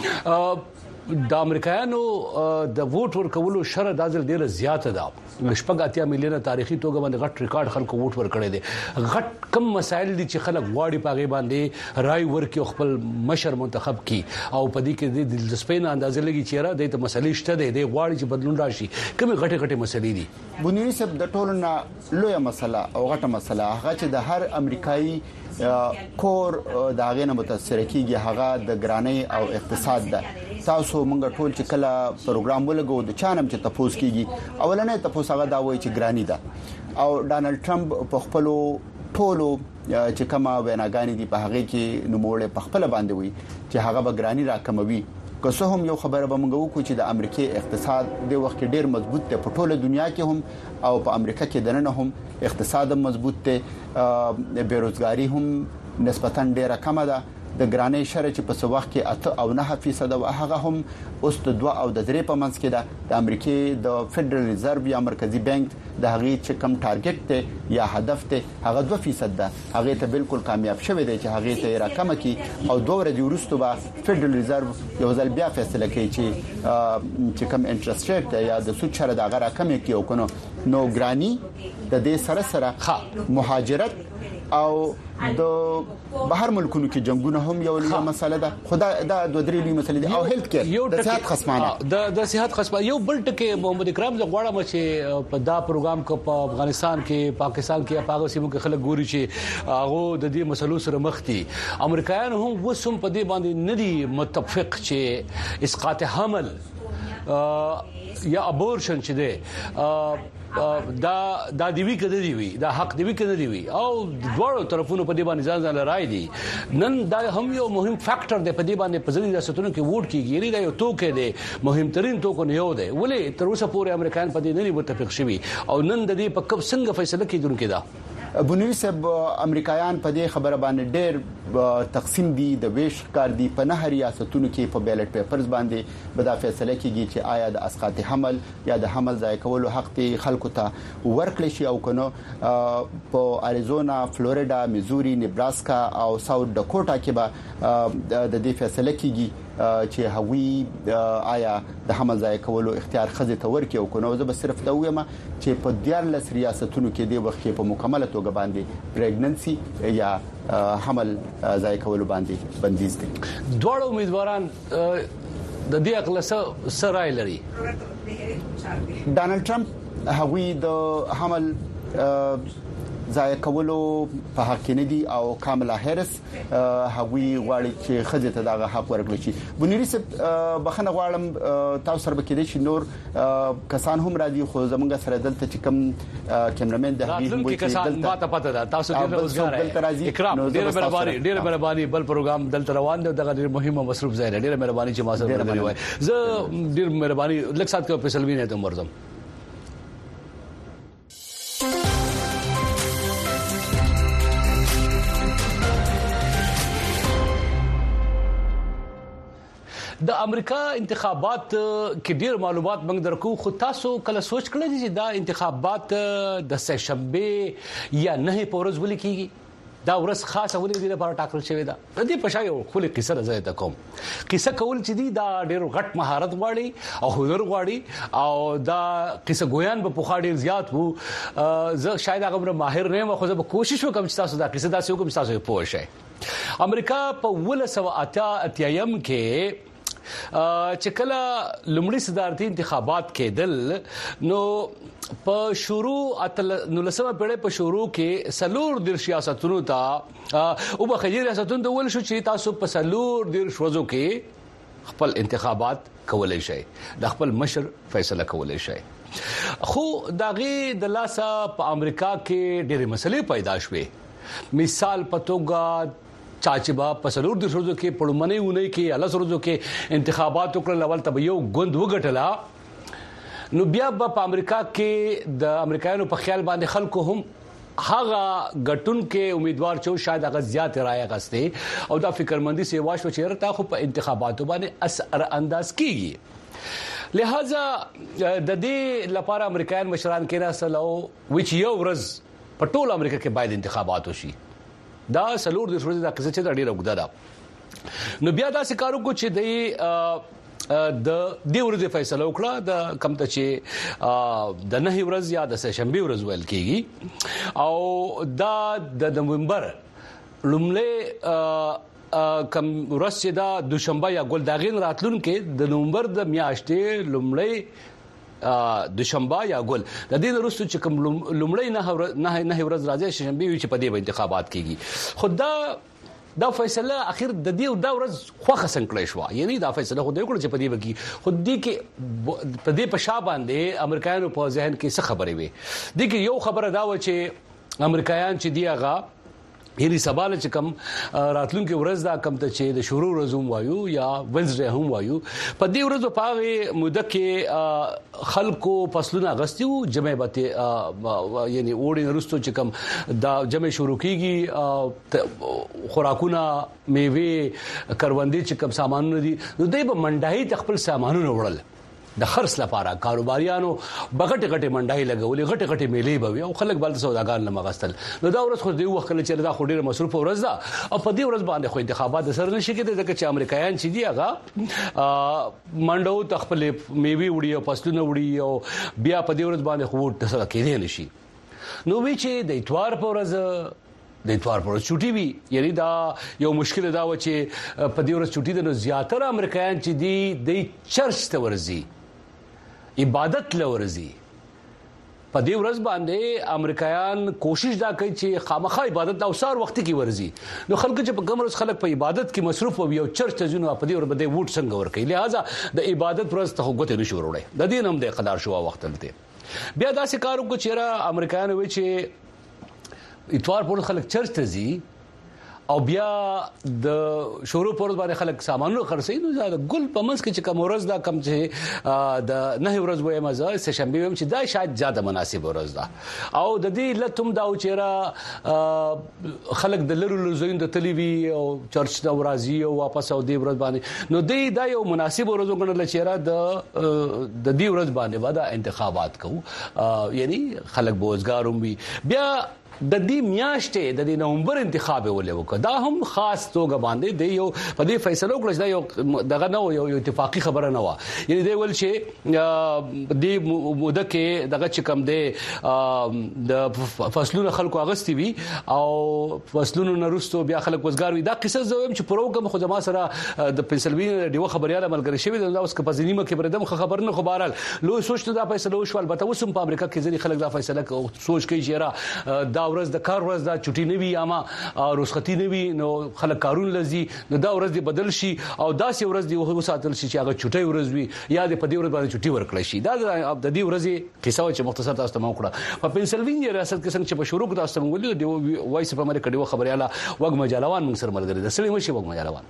دا د امریکایانو د ووټ ورکولو شرح د ځل ډیره زیاته ده. شپږ اتیا میلیون تاریخي توګه باندې غټ ریکارډ خلکو ووټ ورکړي دي. غټ کم مسایل دي چې خلک واړي پاغي باندې رائے ورکي خپل مشر منتخب کی او په دې کې د دلچسپۍ نه اندازه لګي چې را د مسلې شته دي د واړي چې بدلون راشي کومه غټه غټه مسلې دي. بنيري صاحب د ټولو نه لویه مسله او غټه مسله هغه چې د هر امریکایي کور دا غینه متاثر کیږي هغه د ګرانۍ او اقتصاد ده. تاسو مونږ ټول چې کله پروګرام ولګو د چانم چې تاسو کیږي اولنې تاسو هغه دا وایي چې ګرانی ده او ډانلډ ټرمپ په خپل ټولو چې کما ویناګانی دي په هغه کې نوموړې په خپل باندې وي چې هغه به ګرانی راکموي. که څه هم یو خبره به موږ وکړو چې د امریکای اقتصاد د وخت ډیر مضبوط دی په ټوله دنیا کې هم او په امریکا کې دنه هم اقتصاد مضبوط دی. بیروزګاری هم نسبتاً ډیره کم ده. د ګرانۍ شرع چې په وخت کې اته او نه فیصد او هغه هم اوس د دوه او د درې په منځ کې ده. د امریکای د فدرال ریزرو یا مرکزی بانک د هغه چې کم ټارګټ ته یا هدف ته هغه دوه فیصد ده. هغه ته بالکل کامیاب شوی دی چې هغه ته راکمه کی او دوه ورځې وروسته به فدرال ریزرو یو ځل بیا فیصله کوي چې چې کم انټرست ریټ یا د سود شرع د هغه راکمه کی او کنه نو ګرانی د دې سره سره مهاجرت او د بهر ملکونو کې جنگونه هم یو لویه مسله ده. خدا دا د درې لوی مسلې دي او هیلث کیر د صحت خصمانه د د صحت خصمانه یو بل ټکي محمد اکرام زه غواړم چې په دا پروګرام کو په افغانستان کې پاکستان کې په هغه سیمو کې خلک ګوري چې هغه د دې مسلو سره مخ دي. امریکایان هم وسوم په دې باندې ندي متفق چې اسقاط حمل یا ابورشن چې ده دا دا دی وی کده دی وی دا حق دی وی کده دی وی او دوړو طرفونو په دې باندې ځان ځان لړای دي. نن دا هم یو مهم فاکټر دی په دې باندې په ځینې ریاستونو کې ووټ کیږي دا یو توکه دی مهم ترين توکو نه یو دی ولې تر اوسه پورې امریکایان په دې نه متفق شوي او نن د دې په کوم څنګه فیصله کیدونکو دا بنوي صاحب امریکایان په دې خبره باندې ډېر تقسیم دي د ویش کار دي په نه ریاستونو کې په بیلټ پیپرز باندې به دا فیصله کیږي چې آیا د اسقاط حمل یا د حمل ځای کولو حق دی خلکو ته ورکړي شي او کنه په اریزونا، فلوریدا، میزوري، نیبراسکا او ساوث ډاکوټا کې به د دې فیصله کیږي چې هوی آیا د حمل ځای کولو اختیار خزه ته ورکړي او کنه. زه به صرف دا وایم چې په دیارلس ریاستونو کې د وخت په مکمله توګه باندې پریګننسي یا حمل ځای کولو باندې بندیز دي. دوه امیدواران د دې اقل سره لري. ډانلډ ټرمپ هغوی د حمل ځای کولو په حق کې نه دي او کاملا هریس هغوی غواړي چې خځه ته دغه حق ورکړي شي. بنيري صاحب بخنه غواړم تاسو سره بکې دي چې نور کسان هم راځي خو زمونږ سره دلته چې کوم کیمرمن د هغې موږ کسان ماته پته ده تاسو ډېر روزګار اکرام ډېر مهرباني ډېر مهرباني بل پروګرام دلته روان دی دغه ډېر مهم او مصروف ځای ډېر مهرباني چې ما سره ملګری وای. زه ډېر مهرباني لږ سات کې په سلوي نه ته مرزم. د امریکا انتخابات کې ډیر معلومات موږ درکو خو تاسو کله سوچ کړئ چې دا انتخابات د سه شنبه یا نه پورز ولې کیږي دا ورځ خاصه ولې دی لپاره ټاکل شوې ده. د دې په شای یو خپل قصه راځي ته کوم قصه کول چې دی دا ډیر غټ مهارت غواړي او حضور غواړي او دا قصه ګویان په پوخا ډیر زیات وو. زه شاید هغه ماهر نه یم خو زه به کوشش وکم چې تاسو دا قصه تاسو کوم تاسو پوه شئ. امریکا په ولس او اتیا کې چې کله لومړی صدارتي انتخابات کېدل نو په شروع نو لسمه پیړۍ په شروع کې سلور د سیاستونو ته او په خیر ریاستونو ته ول شو چې تاسو په سلور د شوزو کې خپل انتخابات کولای شئ د خپل مشر فیصله کولای شئ. خو دغه د لاسه په امریکا کې ډېرې مسلې پیدا شوې. مثال په توګه چاچبا پسلور د شروع کې پړمنې ونی کې الله سره کې انتخابات وکړل اول ته یو غوند وګټلا نو بیا په امریکا کې د امریکایانو په خیال باندې خلکو هم هغه غټون کې امیدوار چې شاید هغه زیات رائے غسته او دا فکرمندي سی واش و چیرته تا خو په انتخاباتو باندې اثر انداز کیږي. لہذا د دې لپاره امریکایان مشران کې راسلو وچ یو ورځ په ټول امریکا کې باید انتخابات وشي. دا سلور د شروع د قصه چې ډیره وګدا ده. نو بیا دا سکارو کو چې د د دی ورځې فیصله وکړه د کم ته چې د نه ورځ یا د شنبه ورځ ویل کیږي او دا د نومبر لومړی کم ورځ چې دا دوشنبه یا ګل داغین راتلون کې د نومبر د میاشتې لومړی دوشنبه یا ګل د دې وروسته چې کوم لومړی نه نه نه ورځ راځي شنبه وي چې په دې انتخابات کیږي. خدا دا فیصله اخر د دې دا ورځ خوخه سنکړې شو یعنی دا فیصله خو دې کړ چې په دې بکی خو دې کې په دې په شابه باندې امریکایانو په ذهن کې څه خبرې وي. دې کې یو خبره دا و چې امریکایان چې دی هغه یعنی سبا چې کم راتلونکي ورځ دا کم ته چې د شروع ورځوم وایو یا ونزډے هم وایو په دې ورځو په موده کې خلکو فصلونه غستیو جمع به یعنی وړي نرستو چې کم دا جمع شروع کیږي خوراکونه میوه کروندې چې کم سامانونه دي نو دوی به منډای خپل سامانونه وړل د خرڅ لپاره کاروباریانو بغټ غټ منډای لګولې غټ غټ میلې به او خلک بل سوداګان لمغستل نو دا ورځ خو دی وخت کله چې دا خو ډیره مصروف ورځ ده او په دې ورځ باندې خو انتخابات سره نشي کېدای ځکه چې امریکایان چې دی هغه منډو تخپل میوي وړي او فصلونه وړي او بیا په دې ورځ باندې خو ووټ سره کېدای نشي نو وی چې د اتوار په ورځ د اتوار پر چټي وی یعنی دا یو مشکل دا و چې په دې ورځ چټي د نو زیاتره امریکایان چې دی د چرچ ته ورزي عبادت لورزي په دې ورځ باندې امریکایان کوشش دا کوي چې خامخا عبادت او سار وخت کې ورزي نو خلک چې په کوم ورځ خلک په عبادت کې مصروف وي او چرچ ته ځنو په دې ورځ باندې ووټ څنګه ور کوي لہذا د عبادت پر ورځ ته غوته نشو وروړي د دې نوم د قدار شو وخت ته بیا دا سکارو کو چیرې امریکایان وی چې اتوار پر خلک چرچ ته ځي او بیا د شروع پر باندې خلک سامانونه خرڅي نو زیاده ګل په منځ کې چې کوم ورځ دا کم چې د نه ورځ وې مزه سه شنبه هم چې دا شاید زیاده مناسب ورځ ده او د دې لتم دا چیرې خلک د لرو لزوین د تلیوی او چرچ دا ورازي او واپس او دې ورځ باندې نو دې دا یو مناسب ورځ وګڼل چیرې د د دې ورځ باندې ودا انتخابات کوو یعنی خلک بوزګار هم وي بیا د دې میاشتې د دې نومبر انتخاب ولې وکړه دا هم خاص توګه باندې دی یو په دې فیصله وکړه دا یو دغه نو یو اتفاقی خبره نه و یعنی دی ول چې د موده کې دغه چکم دی د فصلونو خلکو اغستی وي او فصلونو نرستو بیا خلک وزګار وي دا قصه زویم چې پروګرام خو جما سره د پنسلوینیا دیو خبرياله ملګری شوی دا اوس په ځینیمه کې بردم خبر نه خبرال لو سوچته دا فیصله وشو البته وسم په امریکا کې ځینی خلک دا فیصله سوچ کوي چې را دا ورځ د کار ورځ دا چټي نه وي اما رخصتي نه وي نو خلک کارون لذي نو دا ورځ دی بدل شي او دا سي ورځ دی وساتل شي چې هغه چټي ورځ وي یا د په دې ورځ باندې چټي ورکړل شي دا د دې ورځې قصه چې مختصر تاسو ته مو کړه په پنسلوینیا ریاست کې څنګه چې په شروع کې تاسو ته ویل دی وایس په امریکا دی خبرياله وګ مجالوان موږ سره ملګری د سړي مشي وګ مجالوان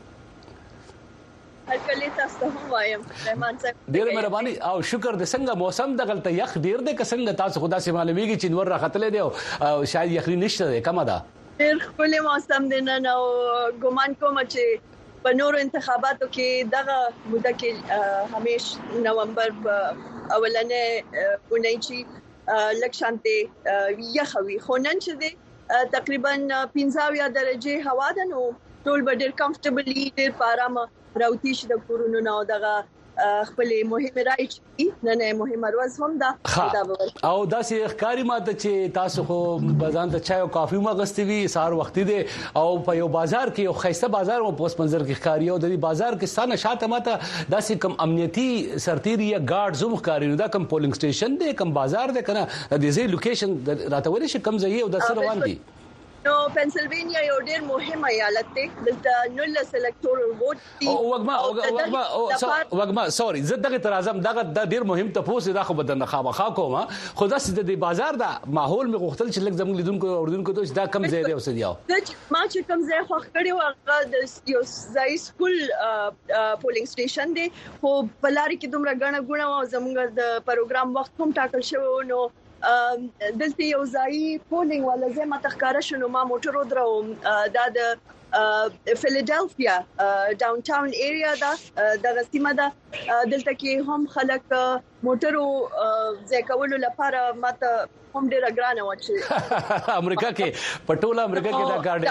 هرکلی تاسو هم وایم رحمان صاحب ډیر مهرباني او شکر د څنګه موسم د غلطه یخ ډیر د څنګه تاسو خدا سي معلومیږي چې نور راختلې دی او شاید یخني نشته کومه ده ډیر خپل موسم دی نه او ګمان کوم چې په نورو انتخاباتو کې دغه موده کې همیش نومبر په اولنې اونۍ چې لکشانته یخوي خونن چې دی تقریبا پنځه درجه هوا ده نو ټول به ډیر کمفورټبلی ډیر پارامه راوتیش د کورونو نو دغه خپل مهمه راځي نه نه مهمه ورځ هم ده او دا سي ښکاری ماته چې تاسو خو بازار ته چای او کافي ما غستې وي سار وختي دي او په یو بازار کې یو خیسته بازار او پوس منظر کې ښکاری او د دې بازار کې ستانه شاته ماته دا سي کم امنیتي سرتيري یا ګارد زوم ښکاری دا کم پولینګ سټیشن دی کم بازار دی کنه د دې لوکیشن راته ولې شي کم ځای او د سره روان دي نو پنسلوینیا یو ډیر مهم ایالت دی دلته نولس الکتورل ووټ دی او وګما وګما وګما سوري زه دغه ترازم دغه ډیر مهم ته پوسه دا خو بدن خامخا کوم خو دا د بازار دا ماحول می غوښتل چې لږ زموږ لیدونکو اوردونکو ته دا کم ځای دی اوس دیو ما چې کم ځای خو کړی و د یو ځای سکول پولینګ سټیشن دی خو بلاري کې دومره غنه غونه او زموږ د پروګرام وخت هم ټاکل شوی نو دلته یو ځای پولینګ ولا زه ما تخکاره شنو ما موټر ودرم دا د فیلادلفیا ډاون ټاون ایریا دا د سیمه دا دلته کې هم خلک موټرو ځکولو لپاره ماته هم ډیر ګرانه و چې امریکا کې پټوله امریکا کې دا کار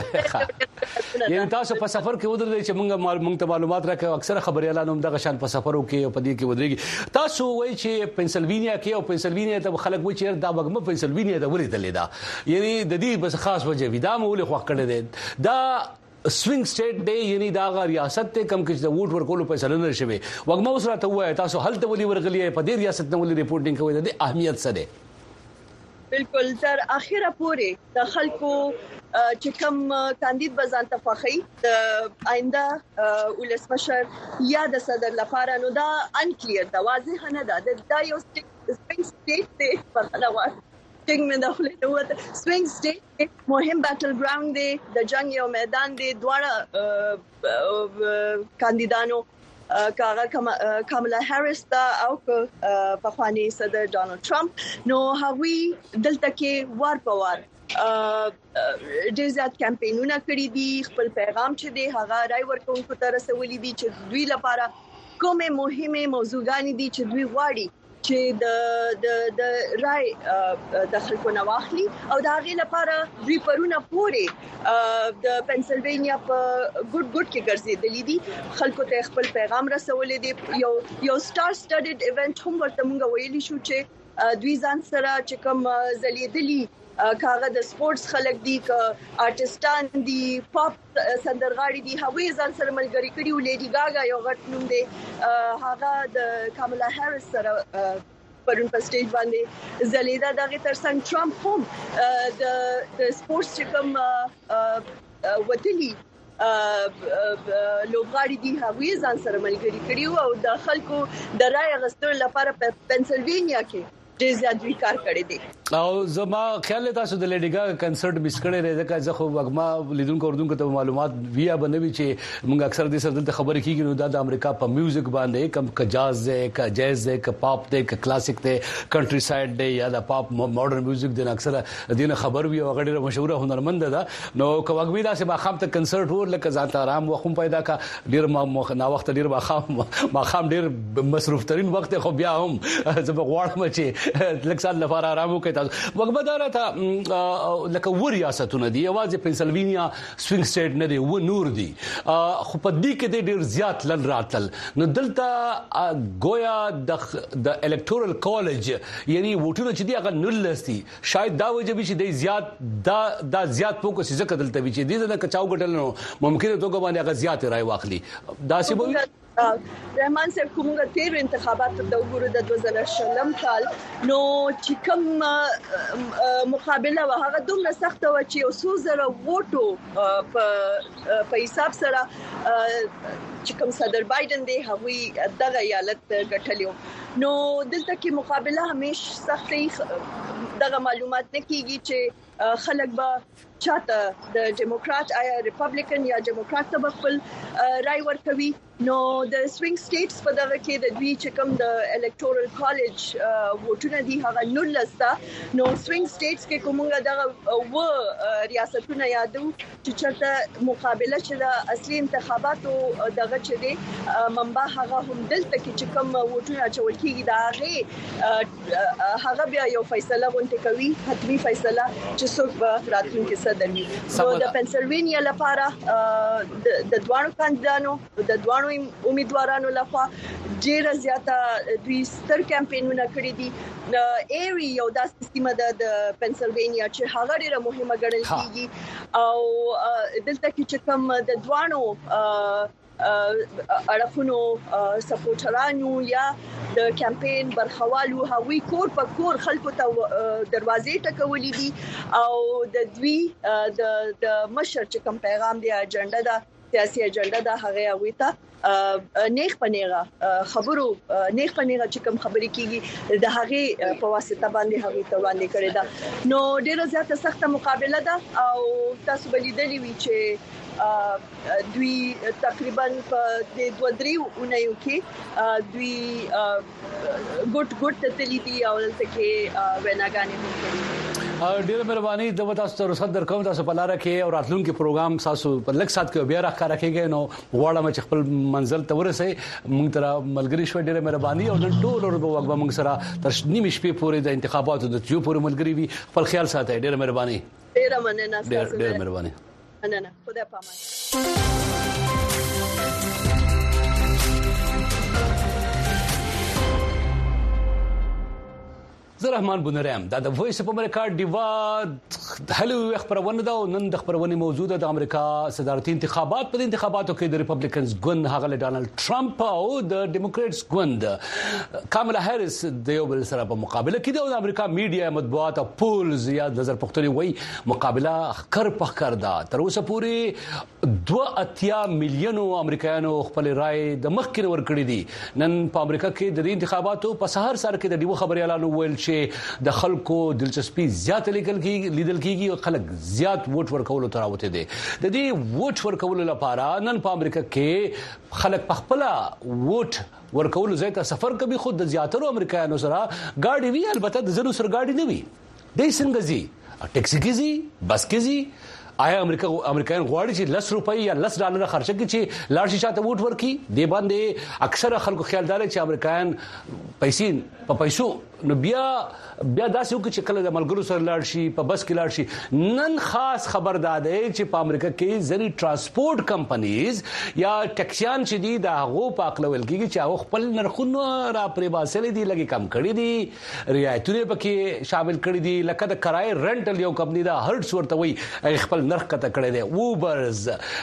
ډیر یعنی تاسو په سفر کې ودرې چې موږ موږ ته معلومات راکړو اکثر خبري اعلان هم دغه شان په سفرو کې او په دې کې ودرېږي تاسو وایي چې پنسلوینیا کې او پنسلوینیا ته خلک وایي چې دا وګم پنسلوینیا ته ولې دا یعنی د دې بس خاص وجه وي دا مولې خو کړی دی دا سوینګ سټیټ دی یعنی دا غا ریاست ته کم کې د ووټ ورکولو فیصله نه شوي وګم اوس راته وایي تاسو هلته ولې ورغلی په دې ریاست نه ولې ریپورټینګ کوي د اهمیت سره بالکل تر اخره پورې د خلکو چې کوم کاندید بزان تفاخی د آینده ولسمشر یا د صدر لپاره نو دا ان کلیر دا واضح نه ده دا یو سپینګ سټیټ دی په خلاوه څنګه مې داخله وته سوینګ سټیټ مهم باتل ګراوند دی د جنگ یو میدان دی دواړه کاندیدانو کاغه کاملا هریس دا او په خواني صدر ډونالد ټرمپ نو هغوی دلته کې وار په وار ډیر زیات کمپاینونه کړی دي خپل پیغام چې دی هغه راي ورکوونکو ته رسولي دي چې دوی لپاره کومه مهمه موضوعګانې دي چې دوی غواړي چې د د د رای د خلکو نواخلي او د هغې لپاره دوی پرونه پورې د پنسلوانیا په ګډ ګډ کې ګرځېدلې دي خلکو ته خپل پیغام رسولې دي یو یو سٹار سټډډ ایونت هم ورته موږ ویلي شو چې دوی ځان سره چې کوم زلیدلی کاغه د سپورتس خلک دي ک آرټستان دي پاپ سندرغاړي دي هغوی ځان سره ملګری کړي او لیډي ګاګا یو غټ نوم دی هغه د کاملا هریس سره پرون په سټیج باندې زلیدا دغه ترڅنګ ټرمپ هم د د سپورتس چې کوم وتلی لوبغاړي دي هغوی ځان سره ملګری کړي او د خلکو د رای غوښتلو لپاره په پنسلوانیا کې ډېر زیات دوی کار کړی دی او زما خیال تاسو د لیډي ګاګا کنسرت مس کړی دی ځکه زه خو وګما لیدونکو اوردونکو ته معلومات ویا بنوي چې موږ اکثر د سره د خبرې کیږي نو د امریکا په میوزیک باندې کم ک جاز دی ک جاز دی ک پاپ دی ک کلاسیک دی کنټری سایډ دی یا د پاپ ماډرن میوزیک دی اکثر دینه خبر وی او غډیره مشهور هنرمند ده نو کو وګمی دا چې ما خام ته کنسرت ور لکه ځان ته آرام وخت پیدا کا ډیر ما نا وخت ډیر ما خام ما خام ډیر مصروف ترين وخت خو بیا هم زه غواړم چې لکه سال لپاره آرام وکړئ تاسو وګبدار ته لکه و ریاستونه دي اواز پنسلوانیا سوینګ سټیټ نه دی و نور دي خو په دې کې د ډیر زیات لن راتل نو دلته گویا د د الکټورل کالج یعنی ووټونه چې دی هغه نلستي شاید دا وجه چې دی زیات دا دا زیات فوکس ځکه دلته وی چې دی نه کچاو ګټل نو ممکن توګه باندې هغه زیات رائے واخلي دا سی بو رحمان صاحب کومه تیر انتخابات د وګورو د دوه زره شلم کال نو چې کوم مقابله وه هغه دومره سخته و چې اوسو زره ووټو په په حساب سره چې کوم صدر بایدن دی هغوی دغه ایالت ګټلیو نو دلته کې مقابله همیش سختي دغه معلومات نه کیږي چې خلک به چاته د ډیموکرات آیا ریپبلیکن یا ډیموکرات ته خپل رائے ورکوي نو د سوینګ سټیټس په دغه کې د دوی چې کوم د الکټورل کالج ووټونه دي هغه نلستا نو سوینګ سټیټس کې کومه دغه و ریاستونه یادو چې چرته مقابله چې د اصلي انتخاباتو دغه چې دی منبع هغه هم دلته کې چې کوم ووټونه چول کیږي دا هغه بیا یو فیصله غونډه کوي حتمی فیصله چې څوک به راتلونکي صدر وي نو د پنسلوانیا لپاره د دوانو کاندیدانو د دوانو امیدوارانو لخوا ډیره زیاته دوی ستر کمپاینونه کړی دي ایری یو داسې سیمه ده د پنسلوانیا چې هغه ډیره مهمه ګڼل کیږي او دلته کې چې کوم د دوانو اړخونو سپورټرانو یا د کمپاین برخوالو هوی کور په کور خلکو ته دروازې ټکولې دي او د دوی د د مشر چې کوم پیغام دی اجنډا ده سیاسي اجنډا ده هغه ویته نیخ پنیغه خبرو نیخ پنیغه چې کوم خبرې کیږي د هغه په واسطه باندې هغه ته وړاندې کړی دا نو ډیره زیاته سخته مقابله ده او تاسو بلیدلی وی چې دوی تقریبا په د دوه دریو اونیو کې دوی ګټ ګټ تللی دي او تل کې وناګانې هم کوي ډیره مهرباني د تاسو ته رسد درکوم تاسو په لار کې او راتلونکي پروګرام تاسو په لک سات کې بیا راخاره کېږي نو غواړم چې خپل منزل ته ورسئ موږ تر ملګری شو ډیره مهرباني او نن ټول ورو وګ موږ سره تر نیمه شپې پورې د انتخاباتو د جو پورې ملګری وي خپل خیال ساتئ ډیره مهرباني ډیره مننه تاسو ډیره مهرباني مننه خدای پامان زه رحمان بنرام دا د وایس اف امریکا دیوا هلو خبرونه دا نن د خبرونه موجوده د امریکا صدارتي انتخابات په انتخاباتو کې د ریپبلیکنز ګوند هغه ډانلډ ټرمپ او د ډیموکراتس ګوند کاملا هریس د یو بل سره په مقابله کې د امریکا میډیا مطبوعات او پولز یا نظر پوښتنې وای مقابله خر په خر دا تر اوسه پورې دوه اتیا میلیونو امریکایانو خپل رائے د مخکې ور کړی دي نن په امریکا کې د انتخاباتو په سحر سره کې د دیو خبري اعلان ویل چې د خلکو دلچسپي زیات لیکل کیږي لیدل کیږي او خلک زیات ووټ ورکول تر راوته دي د دې ووټ ورکول لپاره نن په امریکا کې خلک په خپل ووټ ورکول ځای ته سفر کوي خود د زیاترو امریکایانو سره گاډي وی البته د زنو سره گاډي نه وي د څنګه زی ټیکسي کیږي بس کیږي آیا امریکا امریکایان غواړي چې لس روپۍ یا لس ډالر خرچه کړي چې لاړ شي چاته ووټ ورکړي دی باندې اکثره خلکو خیال دار چې امریکایان پیسې په پیسو نو بیا بیا داسې وکړي چې کله د ملګرو سره لاړ شي په بس کې لاړ شي نن خاص خبر داده چې په امریکا کې ځنی ترانسپورت کمپنیز یا ټیکسیان چې دي دا هغه په اقلول کېږي چې هغه خپل نرخونه را پرې باسلې دي لګي کم کړی دي رعایتونه پکې شامل کړی دي لکه د کرای رنټل یو کمپنی دا هرټس ورته وي خپل نرخ کته کړی دی اوبرز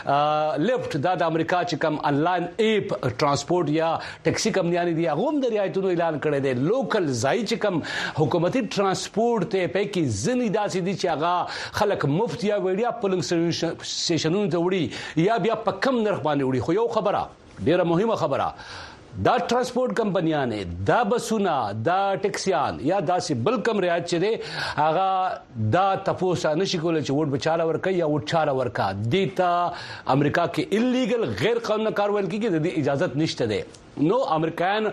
لیفت دا د امریکا چې کم انلاین ایپ ترانسپورت یا ټیکسي کمپنیان دي هغه هم د رعایتونو اعلان کړی دی لوکل ځای چې کم حکومتي ترانسپورت ته پکې ځنی داسې دي چې هغه خلک مفت یا وړیا پولینګ سټیشنونو ته وړي یا بیا په کم نرخ باندې وړي خو یو خبره ډیره مهمه خبره دا ترانسپورت کمپنیان دا بسونه دا ټیکسیان یا داسې بل کم رعایت چې دی هغه دا تاسو نشي کولای چې ووټ بچاله ورکړي یا ووټ چاله ورکړي دیتا امریکا کې الیګل غیر قانوني کاروایی کیږي د دې اجازه نشته ده نو امریکایان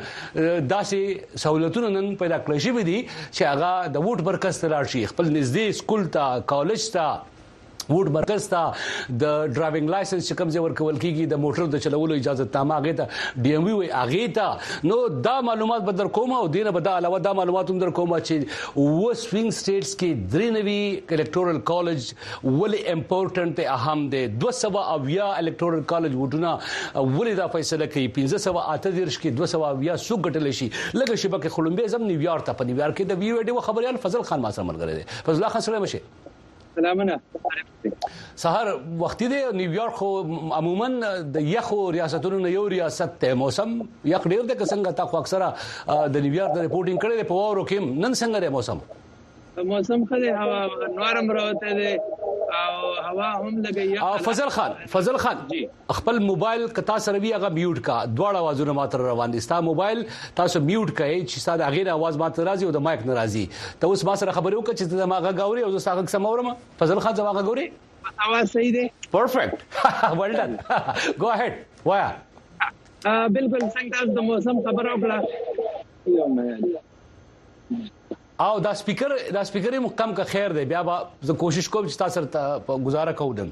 داسې سہولتونه نن پیدا کړی شي دي چې هغه د ووټ مرکز ته لاړ شي خپل نږدې سکول ته کالج ته ووټ مرکز ته د ډرایوینګ لایسنس چې کوم ځای ورکول کیږي د موټر د چلولو اجازه تامه هغه ته ډي ام وی وي هغه ته نو دا معلومات به در کومه او دینه به دا علاوه دا معلومات هم در کومه چې و سوینګ سټیټس کې درې نوي الکټورل کالج ولې امپورټنت ته اهم دي دوه سوه اویا الکټورل کالج وټونه ولې دا فیصله کوي پنځه سوه اته دیرش کې دوه سوه اویا سو ګټل شي لکه شبکه کولمبیا زم نیویارک ته په نیویارک کې د وی ویډیو خبريال فضل خان ما سره ملګری دی فضل الله خان سره مشه سلامونه سهار وختي دی نیویارک خو عموما د یخو ریاستونو نه یو ریاست ته موسم یخ ډیر د څنګه تا خو اکثره د نیویارک د ریپورټینګ کړي په وورو کې نن څنګه دی موسم موسم خله هوا نورم راوته دی او هوا هم لګي فضل خان فضل خان خپل موبایل کتا سره وی هغه میوټ کا دواړه आवाजونه ماتر روان دي ستا موبایل تاسو میوټ کړئ چې ساده غیر आवाज ماتر راځي او د مایک ناراضي ته اوس ما سره خبرې وکړه چې ته ما غاوري او زه ساغه سمورم فضل خان زما غاوري आवाज صحیح دی پرفیکټ ویل ډن گو اهيد وایا بالکل څنګه د موسم خبر او بلا یو مې او دا سپیکر دا سپیکر یې کم کا خیر دی بیا زه کوشش کوم چې تاسو ته گزاره کوم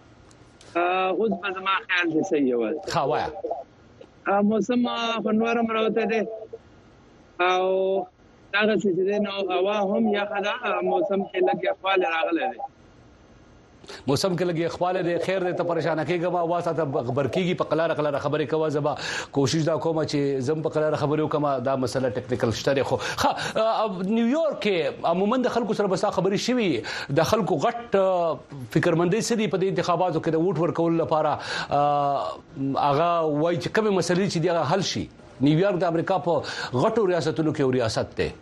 اوس په زما خیال دی صحیح و ها وایا موسم فنوارم راوته دی او دا چې نو هوا هم یا خدا موسم کې لګي خپل راغله دی موسم کې لګي خپل دی خیر دی ته پریشان کېږم او واسطه خبر کیږي په قلاره قلاره خبرې کوي زبا کوشش دا کوم چې زم په قلاره خبرې وکم دا مسله ټیکنیکل شته خو ها نیویارک کې عموما د خلکو سره بس خبرې شوي د خلکو غټ فکرمندۍ سړي په دې انتخاباتو کې د ووټ ورکول لپاره هغه وایي چې کومه مسلې چې دی حل شي نیویارک د امریکا په غټو ریاستونو کې ریاست ده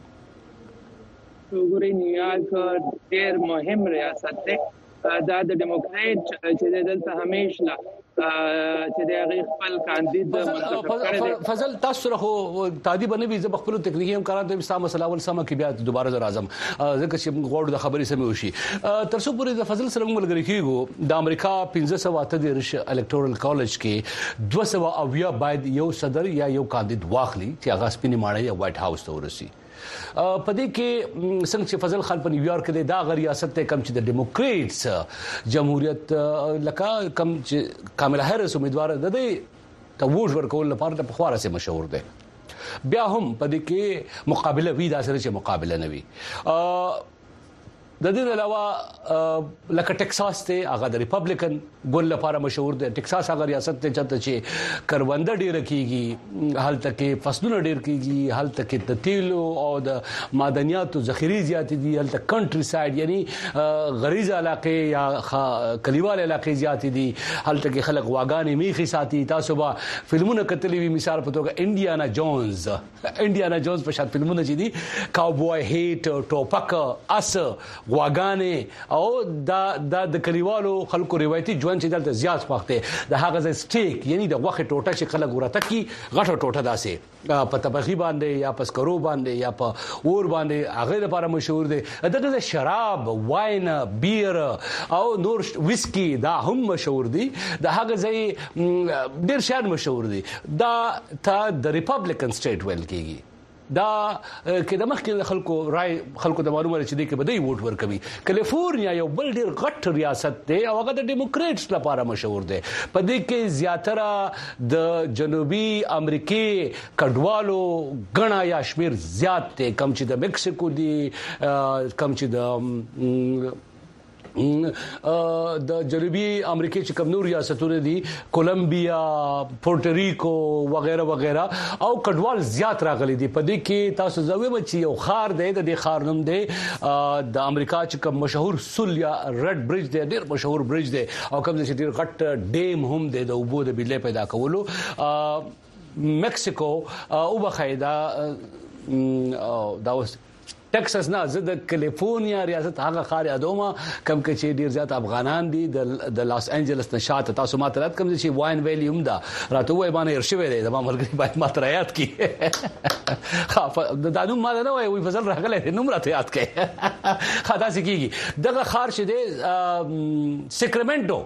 وګورئ نیویارک ډېر مهم ریاست ده دا د ډیموکرات چې دلته همیشه چې د خپل کاندید فضل تاسو سره تادی بنوي زه خپل تکنیکی هم کاران ته سم مسله ول سم کې بیا دوباره زه راځم ځکه چې غوړو د خبرې سمې وشي تر څو پورې د فضل سره ملګری کیږو د امریکا پنځه سوه اته دیرش الکټورل کالج کې دوه سوه اویا باید یو صدر یا یو کاندید واخلي چې هغه سپینې ماڼۍ یا وایټ هاوس ته ورسي پدې کې څنګه چې فضل خان په نیویارک کې دا غیر ریاست ته کم چې د ډیموکریټس جمهوریت لکه کم چې کاملا هریس امیدوار ده د ته ووټ ورکول لپاره په خواره سي مشهور ده بیا هم پدې کې مقابله وی دا سره چې مقابله نه وي د دې علاوه لکه ټکساس ته هغه د ریپبلیکن ګول لپاره مشهور دی ټکساس هغه ریاست ته چته چې کرونده ډیر کیږي حالت کې فصلونه ډیر کیږي حالت کې د تیلو او د معدنیاتو ذخیره زیات دي حالت کنټری سایډ یعنی غریزه علاقې یا کلیوال علاقې زیات دي حالت کې خلک واګانې میخي ساتي تاسو به فلمونه کتلې وي مثال په توګه انډیانا جونز انډیانا جونز په شان فلمونه چې دي کاوبوي هیټ ټوپک اس واګانې او دا د کلیوالو خلکو روایتي ژوند چې دلته زیات وخته د هغه ځای سټیک یعنی د غوښه ټوټه چې خلک ورته کی غټه ټوټه داسې په طبخي باندې یا په سکرو باندې یا په اور باندې هغه لپاره مشهور دي دغه شراب واین بیر او نور ویسکی دا هم مشهور دي د هغه ځای ډیر شان مشهور دي دا ته د ریپبلیکن سټیټ ویل کیږي دا کې د مخکې خلکو رائے خلکو ته معلومه چې د کې بدی ووټ ورکوي. کیلیفورنیا یو بل ډیر غټ ریاست دی او هغه د ډیموکریټس لپاره مشهور دی. په دې کې زیاتره د جنوبي امریکای کډوالو غنا یا شمیر زیات دی، کم چې د میکسیکو دی، کم چې د د جنوبي امریکا چې کوم نور ریاستونه دي، کولمبیا، پورټریکو وغیرہ وغیرہ، او کډوال زیات راغلي دي. په دې کې تاسو زوی مچ یو خار دی، د دې خار نوم دی د امریکا چې کوم مشهور سول یا ریډ برج دی، ډیر مشهور برج دی، او کوم چې ډیر غټ ډیم هم دی د اوبو د بجلی پیدا کولو. میکسیکو او بخایدا دا ټکساس نه، زه د کیلیفورنیا ریاست هغه خار یادوم کم کې چې ډیر زیات افغانان دي د لاس انجلس نشاط. تاسو ماته رات کوم چې واین ویلی هم دا راته وای باندې ارشیوي دی، زما ملګری باید ماته یاد کړي. خاف د دانو ما نه وای وی فضل راغله نوم راته یاد کړي. خدا سکیږي دغه خار شه دی سیکرامنټو.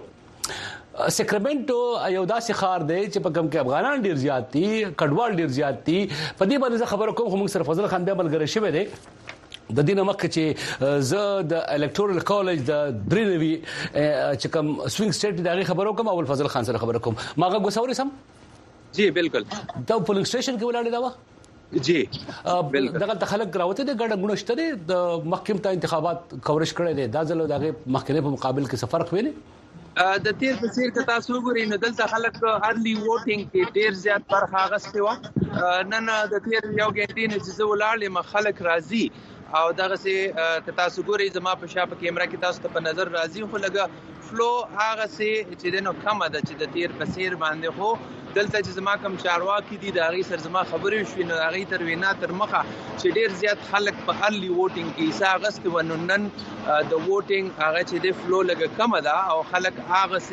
سیکرامنټو یو داسې خار دی چې په کوم کې افغانان ډیر زیات دي، کډوال ډیر زیات دي. په دې باندې خبرو کوم خو موږ سره فضل خان بیا ملګری شوی دی د دینه مکه چې زه د الکټورل کالج د درینوي چې کوم سوینګ سټیټ دغه خبرو کوم. اول فضل خان سره خبرو کوم. ماغه ګوسوري سم جی بالکل دا پولیس سټیشن کې ولاړ دی دا جی بالکل دغه تخلق راوته د ګډه غونښت دي د محکمه ته انتخابات کورش کړي دي. دا ځل دغه محکمه په مقابل کې څه فرق ویني؟ د تیر په سیر کې تاسو وګورئ نو دلته خلک ارلی ووټینګ کې ډیر زیات برخه اخیستې و. نن د تیر یو غنټې نه چې ولړل م خلک راضي او دغه سي تاسو ګورئ زما په شاپ کیمرا کې تاسو ته په نظر راضي خو لګه فلو هغه سي چې دنو کم ده چې د تیر په سیر باندې خو دلته چې زما کم چارواکي دي د هغه سر زما خبرې شوې نو هغه تر وینا تر مخه چې ډیر زیات خلک په ارلی ووټینګ کې حصہ اخیست و. نن د ووټینګ هغه چې د فلو لګه کم ده او خلک هغه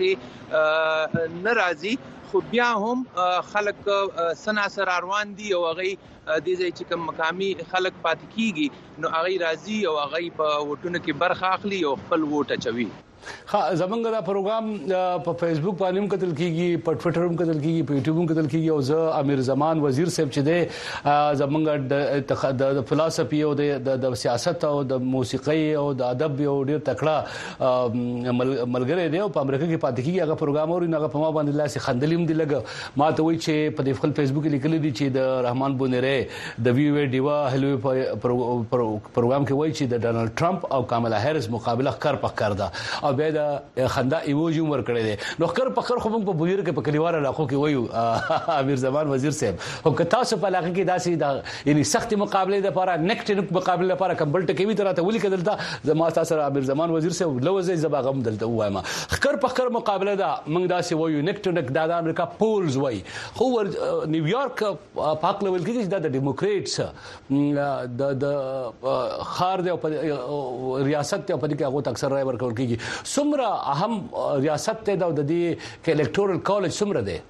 سي ناراضي، خو بیا هم خلک سناسر روان دي او هغه د دې چې کوم مقامي خلک پات کیږي نو هغه راضي او هغه په ووټونو کې برخه اخلي او خپل ووټ اچوي. ها زمونږ دا پروګرام په فیسبوک باندې هم کتل کیږي، په ټوئیټر هم کتل کیږي، په یوټیوب هم کتل کیږي. او زه امیر زمان وزیر صاحب چې دی زمونږ د فلسفي او د سیاست او د موسیقي او د ادب یو ډیر تکړه ملګری دی او په امریکا کې پاتې کیږي. هغه پروګرام اوري هغه په ما باندې لاسه خندلیم دی لګ ما ته وی چې په خپل فیسبوک لیکل دي چې د رحمان بونره د وی وی دیوا هلوی پروګرام کې وایي چې د ډونالد ټرمپ او کاملا هریس مقابله کار په کار ده او بیا د خندا ایموجی ور کړی دی. نو خر په خر خو موږ په بویر کې په کلیوار علاقو کې وایو امیر زمان وزیر صاحب او که تاسو په علاقه کې داسې د یعنی سخت مقابله لپاره نیکټ مقابله لپاره کمبل ټکوي تراته ولي کېدلته زما تاسو امیر زمان وزیر صاحب لوزه زباغم دلته وایم خر په خر مقابله دا موږ داسې وایو نیکټ نک د امریکا پولز وای خو نیویارک پاک لیول کې د ډیموکریټس د د خار دی او ریاست ته په دې کې هغه اکثر رائے ورکول کیږي. سمره اهم ریاست ته د دې کې الکټورل کالج سمره ده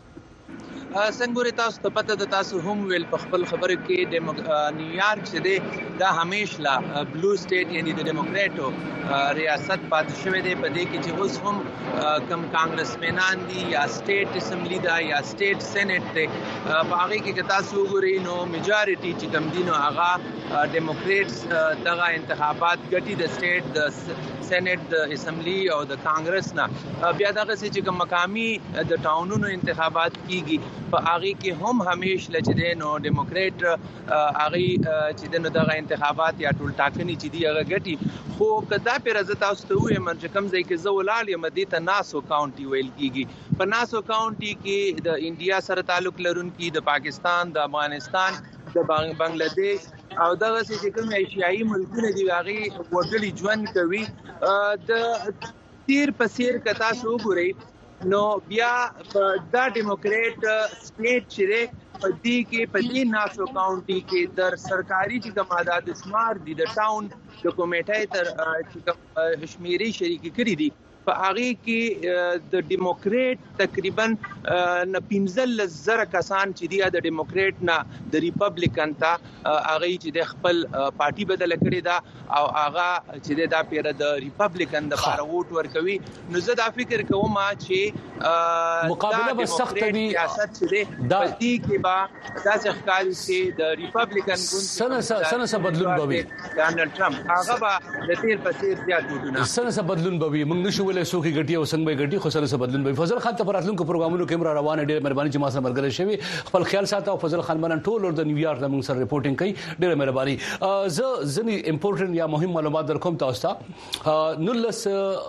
څنګه تاسو ته پته ده تاسو هم ویل په خپل خبره کې د نیویارک چې دی دا همیشه لا بلو سټیټ یعنی د ډیموکراټو ریاست پاتې شوی دی. په دې کې چې اوس هم کم کانګرسمنان دي یا سټیټ اسمبلی دا یا سټیټ سېنات دی په هغه کې تاسو وګورئ نو میجارټي چې کم دي نو هغه ډیموکریټس دغه انتخابات ګټي د سټیټ د سېنات د اسمبلی او د کانګرس نه. بیا دغه چې کوم مقامي د ټاونونو انتخابات کیږي په هغه کې هم همیشه لچې نو ډیموکریټ هغه چې د دغه انتخابات یا ټول ټاکنی چې دی هغه ګټي. خو کدا پر از تاسو ته وې من کوم ځای کې زولال یم د تناسو کاونټي ویل کیږي. په ناسو کاونټي کې د انډیا سره تعلق لرونکي د پاکستان د افغانستان د بنگلاديش او دغه چې کوم ایشیایي ملکونه دی هغه وګړي ژوند کوي. د تیر پسیر کتا سو ګوري نو بیا دا ډیموکریټ سټیټ چې په دې کې په دې ناسو کاونټي کې در سرکاري چې کوم عدد شمار دي د ټاون د کمیټې تر چې شمیري شریک کړی دي په هغه کې د ډیموکریټ تقریبا نه پنځل زره کسان چې دی د ډیموکریټ نه د ریپبلیکن ته هغه چې د خپل پارټي بدل کړی دا او هغه چې د پیر د ریپبلیکن د لپاره ووټ ورکوي. نو زه دا فکر کوم چې مقابله به سخت وي سیاست چې د پټي کې با داسې ښکاري چې د ریپبلیکن ګوند سنه سنه سره بدلون به وي. ډانلډ ټرمپ هغه به د تیر په څیر زیات وډونه سنه سره بدلون به وي. موږ نشو ولې سوکي غټي او څنګه به غټي خو سره سره بدلون به وي. فضل خان ته پراتلونکو پروګرامونو کې مر روانه ډېر مهرباني چې ما سره مرګره شوی خپل خیال ساته او فضل خان باندې ټول ور د نیویارک د موږ سره ریپورټینګ کوي. ډېر مهرباني. ز ځنی امپورټنت یا مهم معلومات درکوم تاسو ته. نولس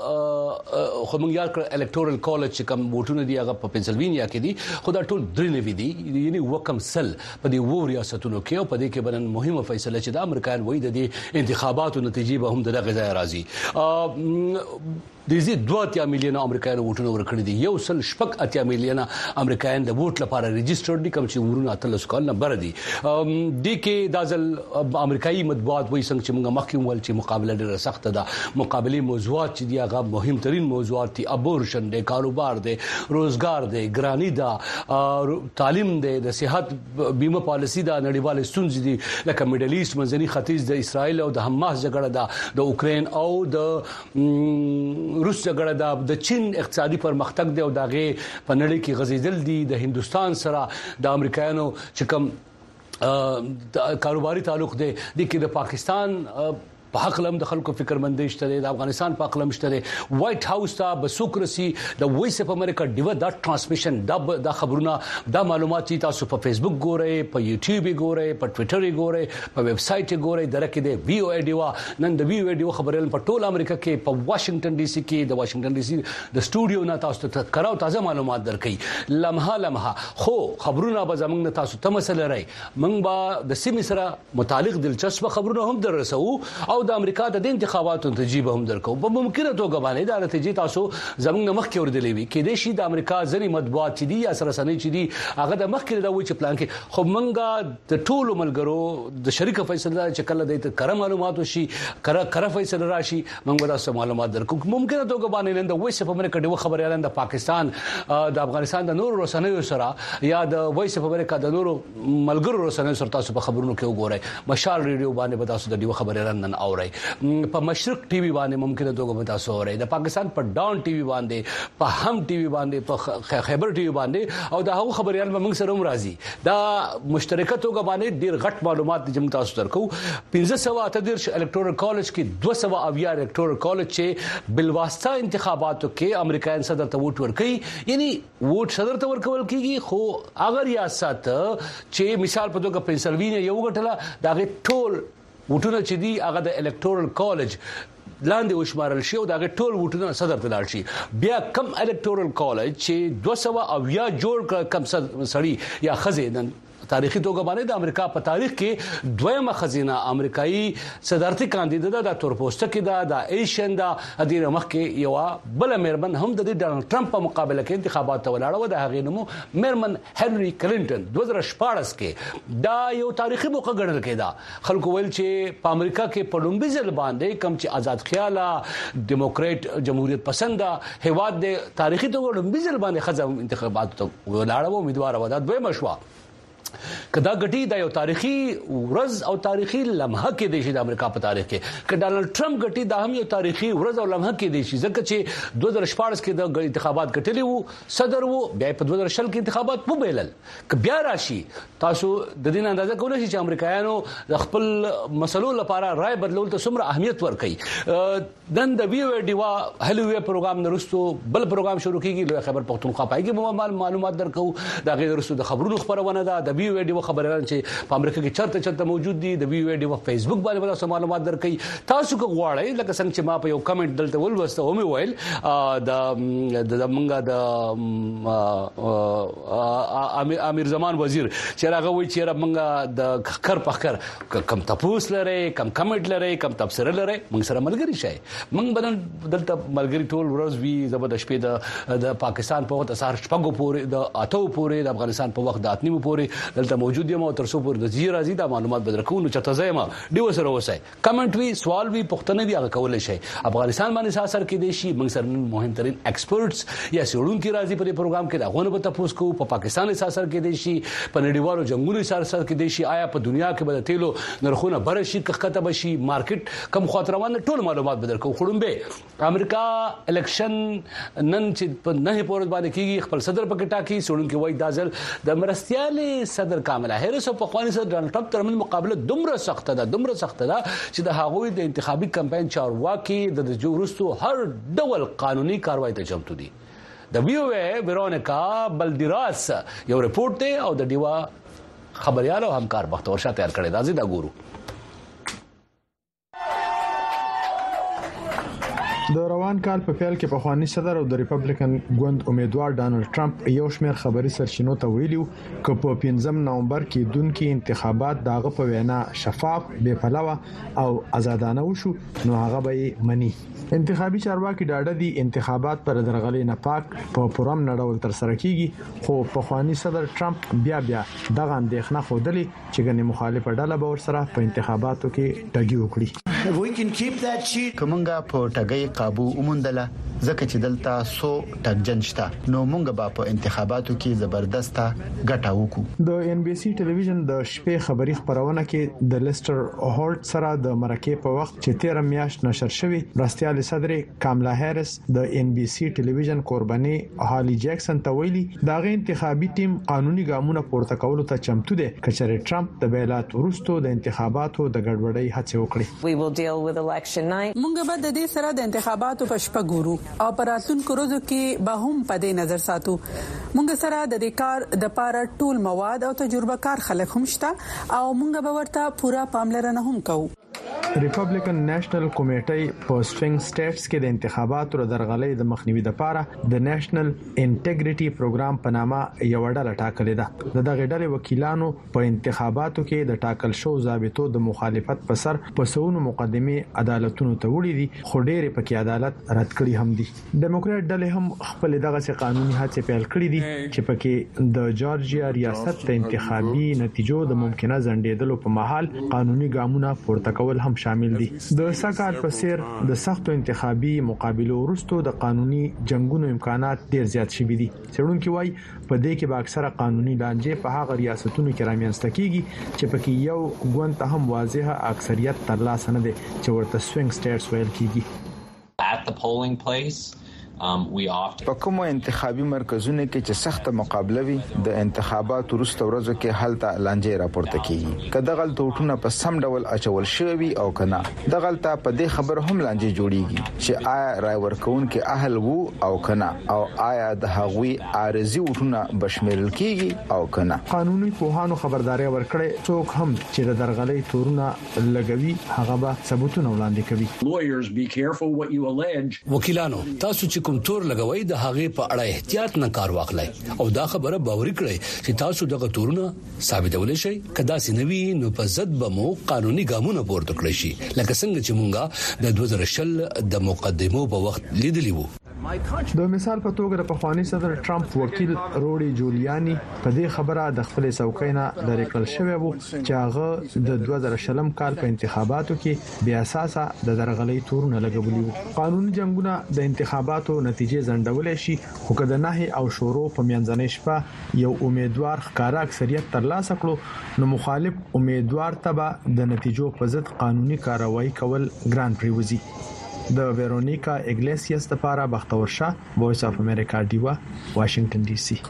خو موږ یاد کړ الکټورل کالج چې کوم ووټونه دی هغه په پنسلوینیا کې دي خو دا ټول درې نوي دي یعنی وکم سل په دې وو ریاستونو کې او په دې کې بنن مهمه فیصله چې د امریکایان وای د دې انتخاباتو نتیجې به هم دغه ځای راځي. د دې دوه اتیا میلیونه امریکایانو ووټونه ورکړي دي. یو سل شپږ اتیا میلیونه امریکایان د ووټ لپاره ريجسترډ دي کوم چې ورونه اتلس کال نه بر دي. د کې د ځل امریکایي مطبوعات وایي څنګه چې موږ مخکې ول چې مقابله ډېره سخت ده. مقابله موضوعات چې دی هغه مهم ترين موضوعات دي. ابورشن دی، کاروبار دی، روزګار دی، ګرانی ده، تعلیم دی، د صحت بیمه پالیسی ده، نړیوال ستونزې دي لکه میډل ایست، منځني ختیځ، د اسرایل او د حماس جګړه ده، د اوکرين او د روس جګړه ده، د چین اقتصادي پرمختګ دی او دغه په نړۍ کې غزیدل دي، د هندستان سره د امریکایانو چې کوم کاروباري تعلق دی د کې د پاکستان په حق لم د خلکو فکرمندۍ شته د افغانستان په حق لم شته. وایټ هاوس ته بسوکرسي د وایس اف امریکا ډیو دا ټرانسمیشن دا خبرونه دا معلومات چې تاسو په فیسبوک ګورئ، په یوټیوب ګورئ، په ټوئیټر ګورئ، په ویب سټ ګورئ، درکې د وی او ای ډیوا نن د وی او ای ډیوا خبرونه په ټول امریکا کې په واشنگټن ډي سي کې د واشنگټن ډي سي د سټوډیو نه تاسو ته کراو تازه معلومات درکې لمحه لمحه. خو خبرونه به زمونږ تاسو ته مسله راي موږ به د سیمې سره متعلق دلچسپ خبرونه هم درسو او د امریکا د انتخاباتو نتیجې هم درکو. په ممکنه توګه باندې د نتیجې تاسو زمونږ مخ کې وردلې وي کې د شي د امریکا ځنی مطبوعات چې دي یا سرسنۍ چې دي هغه د مخ کې دا وایي چې پلان کې خو منګه د ټولو ملګرو د شریک فیصله چې کله د کره معلومات شي کره کره فیصله راشي موږ به تاسو معلومات درکو. ممکنه توګه باندې نن د وایس اف امریکا د خبريالان د پاکستان د افغانستان د نورو رسنیو سره یا د وایس اف امریکا د نورو ملګرو رسنیو سره تاسو په خبرونو کې وګورئ. مشال ریډیو باندې به تاسو د دیو خبريالان نن اورئ. په مشرق ټي وي باندې ممکنه توګه تاسو اورئ. د پاکستان په ډاون ټي وي باندې، په هم ټي وي باندې، په خیبر ټي وي باندې او د هغو خبريال به موږ سره هم راځي. دا مشترکه توګه باندې ډیر غټ معلومات چې موږ تاسو درکو. پنځه سوه اته دېرش الکټورل کالج کې دوه سوه اویا الکټورل کالج چې بلواسطه انتخاباتو کې امریکایان صدر ته ووټ ورکړي یعنی ووټ صدر ته ورکول کیږي. خو اگر ریاست چې مثال په توګه پنسلوینیا یو غټله دا ټول وټونه چې دی هغه د الکټورل کالج لاندې وشمارل شي او دا ټول وټونه صدر ته لاړ شي. بیا کم الکټورل کالج چې دوه سوه اویا جوړ کم سړی یا خزیدن تاریخي توګه باندې د امریکا په تاریخ کې دویمه خزینه امریکایي صدارتي کاندیدا د تورپوسټ کې دا د ایشین دا د مخ کې یو بل مېرمن هم د ډانلډ ټرمپ په مقابله کې انتخابات ولاړه و د هغې نوم مېرمن هنري کلینټن دوه زره شپاړس کې. دا یو تاریخي موقع ګڼل کېده. خلکو ویل چې په امریکا کې په لومبي ځل باندې کم چې آزاد خیاله ډیموکریټ جمهوریت پسند هیواد د تاریخي توګه لومبي ځل باندې خزم انتخابات ولاړه و امیدوار و دا دویمه شو. کدا غټي دا یو تاریخي ورځ او تاریخي لمحه کې د امریکا په تاریخ کې ک ډانلډ ټرمپ غټي دا هم یو تاریخي ورځ او لمحه کې دی ځکه چې دوه زره شپاړس کې د انتخابات غټلي وو صدر وو بیا په دوه زره شل کې انتخابات مو بیلل ک بیا راشي تاسو د دې اندازه کولای شئ چې امریکایانو د خپل مسلو لپاره رائے بدلول ته څومره اهمیت ورکړي. نن د وی او ډیوا هلوې پروګرام نرستو بل پروګرام شروع کیږي لوی خبر پښتونخوا پایږي معلومات درکو دا غیر رسو د خبرونو خبرونه ده د وی او ډیوا خبرونه چې په امریکا کې چرته چرته موجود دي د وی او ډیوا فیسبوک باندې تاسو معلومات درکې. تاسو کو غواړئ لکه څنګه چې ما په یو کمنټ دلته ولوسته و مې ویل د د منګه د امیر زمان وزیر چې هغه وی چې منګه د خر پخر کم تاسو لري کم کمنټ لري کم تبصره لري موږ سره ملګری شي. موږ بدن دلته ملګری ټول ورځ وی زبر شپې د د پاکستان په وخت سهار شپږو پورې د اته پورې د افغانستان په وخت د اتنیمو پورې دلته موجود یم او تر څو پر د زیرا زیاده معلومات بدرکو نو چته زما ډیو سره وسه کمنټ وی سوال وی پښتنه دی هغه کول شي افغانستان باندې اثر کې دي شي موږ سره مهم ترين ایکسپرټس یا سړون کی راځي په پروګرام کې دا غوونه به تاسو کو په پاکستان اثر کې دي شي په نړیوالو جنگونو اثر کې دي شي آیا په دنیا کې به تیلو نرخونه بر شي کخته بشي مارکیټ کم خاطروان ټول معلومات بدرکو خړومبه امریکا الیکشن نن چې په نه پورت باندې کیږي خپل صدر پکې ټاکي سړون کې وای دازل د مرستيالي صدر کاملا هریس او په خواني صدر ډانلډ ټرمپ ترمن مقابله دومره سخت ده دومره سخت ده چې د هغوی د انتخابي کمپاین چارواکي د جورستو هر ډول قانوني کاروایی ته چمتو دي د ویو ویرونیکا بلدیراس یو رپورت دی او د دیوا خبريال او همکار بختور شاه تیار کړی دا زیاده ګورو د روان کال په پیل کې په خواني صدر او د ریپبلیکن ګوند امیدوار ډانلډ ټرمپ یو شمېر خبري سرچینو ته ویلو چې په پنځم نومبر کې دونکو انتخابات دغه په وینا شفاف بے پلوه او آزادانه وشو نو هغه به منی انتخابي چارواکي ډاډه دي انتخابات پر درغلي نه پاک په پرم نړول تر سره کیږي خو په خواني صدر ټرمپ بیا بیا دغه اندېښنه خوده چې ګنې مخالفه ډله به ورسره په انتخاباتو کې ټګي وکړي کومنګا په ټګي قابو ومندله ځکه چې دلته سو ټګجن شته نو مونږ به په انتخاباتو کې زبردسته ګټه وکړو د ان بي سي ټلویزیون د شپې خبري خبرونه کې د لیسټر هولټ سره د مرکې په وخت چې تیر میاشت نشر شوی راستيالي صدر کاملا هریس د ان بي سي ټلویزیون قرباني هالي جکسن ته ویلي دغه انتخابي ټیم قانوني ګامونه پورته کولو ته چمتو دي کچره ټرمپ د بیلات ورستو د انتخاباتو د ګډوډۍ هڅه وکړي مونږ به د دې سره د انتخاباتو په شپه ګورو او پراتونکو ورځو کې به هم په دې نظر ساتو مونږ سره د دې کار د پاره ټول مواد او تجربه کار خلک هم شته او مونږ به ورته پوره پاملرنه هم کوو ریپبلیکن نېشنل کمیټې په سوینګ سټیټس کې د انتخاباتو د درغلۍ د مخنیوي لپاره د نېشنل انټیګریټي پروګرام په نامه یو ډله ټاکلې ده د دغه ډلې وکیلانو په انتخاباتو کې د ټاکل شو ضابطو د مخالفت په سر په سونو مقدمه عدالتونو ته وړي دي خو ډېر پکې عدالت رد کړي هم دي ډیموکرات ډلې هم خپل دغه سي قانوني هڅې پیل کړې دي چې پکې د جورجیا ریاست د انتخابي نتیجو د ممکنه ځنډېدلو په محل قانوني ګامونه پورته کول هم شامل دي د سکهال په سیر د سختو انتخابي مقابلو وروسته د قانوني جنگونو امکانات ډیر زیات شوي دي څېړونکو وايي په دې کې به اکثره قانوني لانجې په هغه ریاستونو کې رامنځته کیږي چې پکې یو ګوند ته هم واضحه اکثریت ترلاسه نه دي چې ورته سوینګ سټیټس ویل کیږي at the polling place په کوم انتخابي مرکزونو کې چې سخت مقابله وي د انتخاباتو وروسته ورځو کې حالت لانجې راپورته کیږي کله غل توټونه په سم ډول اچول شوی او کنه د غلطه په دې خبر هم لانجې جوړیږي چې آیا رای ورکون کې اهل وو او کنه او آیا د هغوی عارضي وټونه بشمیرل کیږي او کنه قانوني پوهانو خبرداري ورکړې څوک هم چې د درغلۍ تورونه لګوي هغه به ثبوتونه وړاندې کوي وکیلانو تاسو چې کوم تور لګوي د هغه په اړه احتیاط نه کار واخلئ او دا خبره باوري کړئ چې تاسو دغه تورونه ثابتول شي کدا سينوي نو په ضد به مو قانوني ګامونه پورته کړئ شي لکه څنګه چې مونږه د دوه زره شل د مقدمو په وخت لیدلی وو د مثال په توګه د پخوانی صدر ټرمپ وکیل روډي جولیاني په دې خبره د خپل څوکینا د ریکل شوی وو چې هغه د دوه زره شلم کال په انتخاباتو کې بیا اساسا د درغلۍ تورونه لګولي وو قانوني جنگونه د انتخاباتو نتیجې ځنډول شي خو کله نه او شورو په میانځنۍ شپه یو امیدوار ښکارا اکثریت ترلاسه کړو نو مخالف امیدوار تبع د نتیجو په ضد قانوني کاروایی کول ګران پریوزي د ویرونیکا ایگلیسیاس لپاره بختور شاه وایس اف امریکا دیوا واشنگټن ډي سي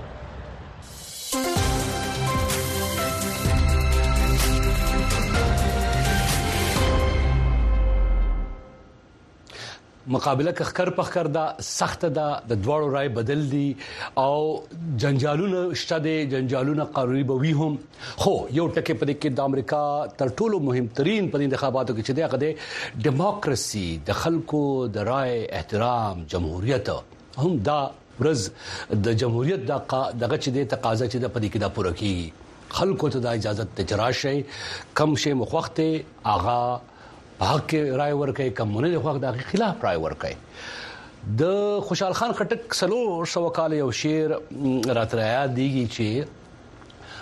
مقابله کخر پخر دا سخت دا د دواړو رائے بدل دي او جنجالونه شته دي جنجالونه قانوني به وي هم خو یو ټکي په دې کې د امریکا تر ټولو مهمترین په انتخاباتو کې چې دغه د ډیموکراسي د خلکو د رائے احترام جمهوریت هم دا ورځ د جمهوریت دغه چې د تقاضا چې د پدې کې دا پوره کیږي خلکو ته د اجازه تجراشي کم شي مخوخته اغا حق رائے ورکړي کومونه د حق د خلاف رائے ورکړي د خوشحال خان خټک سلو شو کال یو شعر راترایا دیږي چې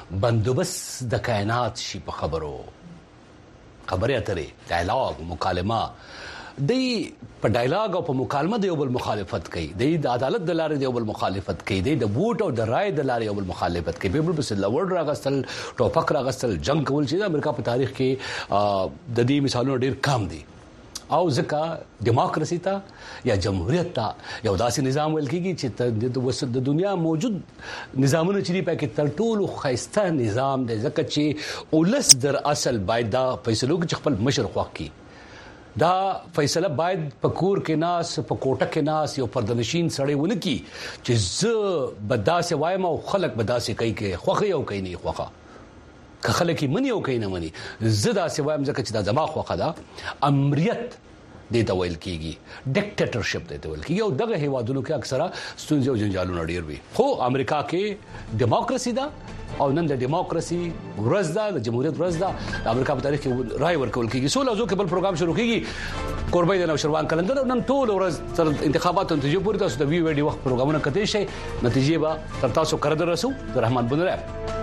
بندوبست د کائنات شي په خبرو خبرې اترې ډایلاګ مکالمه د په ډایلاګ او په مکالمه د یو بل مخالفت کوي د عدالت د لارې د یو بل مخالفت کوي د ووټ او د رائے د لارې یو بل مخالفت کوي په بل بس لوړ راغستل ټوپک راغستل جنگ کول چې د امریکا په تاریخ کې د دې مثالونو ډیر کم دي او ځکه دیموکراسي ته یا جمهوریت ته یو داسې نظام ویل کیږي چې د دنیا موجود نظامونو چې په کې تر ټولو خیسته نظام دی ځکه چې اولس در اصل باید دا فیصلو کې خپل مشر خوا کی دا فیصله باید په کور کې ناس په کوټه کې ناس یو پردنشین سړی ونکي چې ز بداسه وایم او خلک بداسه کوي کې خوخه یو کوي نه خوخه که خلک یې مني او کوي نه مني زدا سوایم ځکه چې دا زما خوخه ده امریت د تویل کیږي ډیکټیټرشپ د تویل کیږي او دغه هیوادونو کې اکثره ستونزې او جنجالونه ډیر وي خو امریکا کې دیموکراسي ده او نن د دیموکراسي ورځ ده د جمهوریت ورځ ده د امریکا په تاریخ کې رائے ورکول کیږي سو لازم کې بل پروګرام شروع کیږي قربای د نوشروان کلندر نن ټول ورځ تر انتخاباتو نتیجې پورې تاسو د وی ویډیو وخت پروګرامونه کتئ شي نتیجې به تر تاسو کړه درسو د رحمان بنره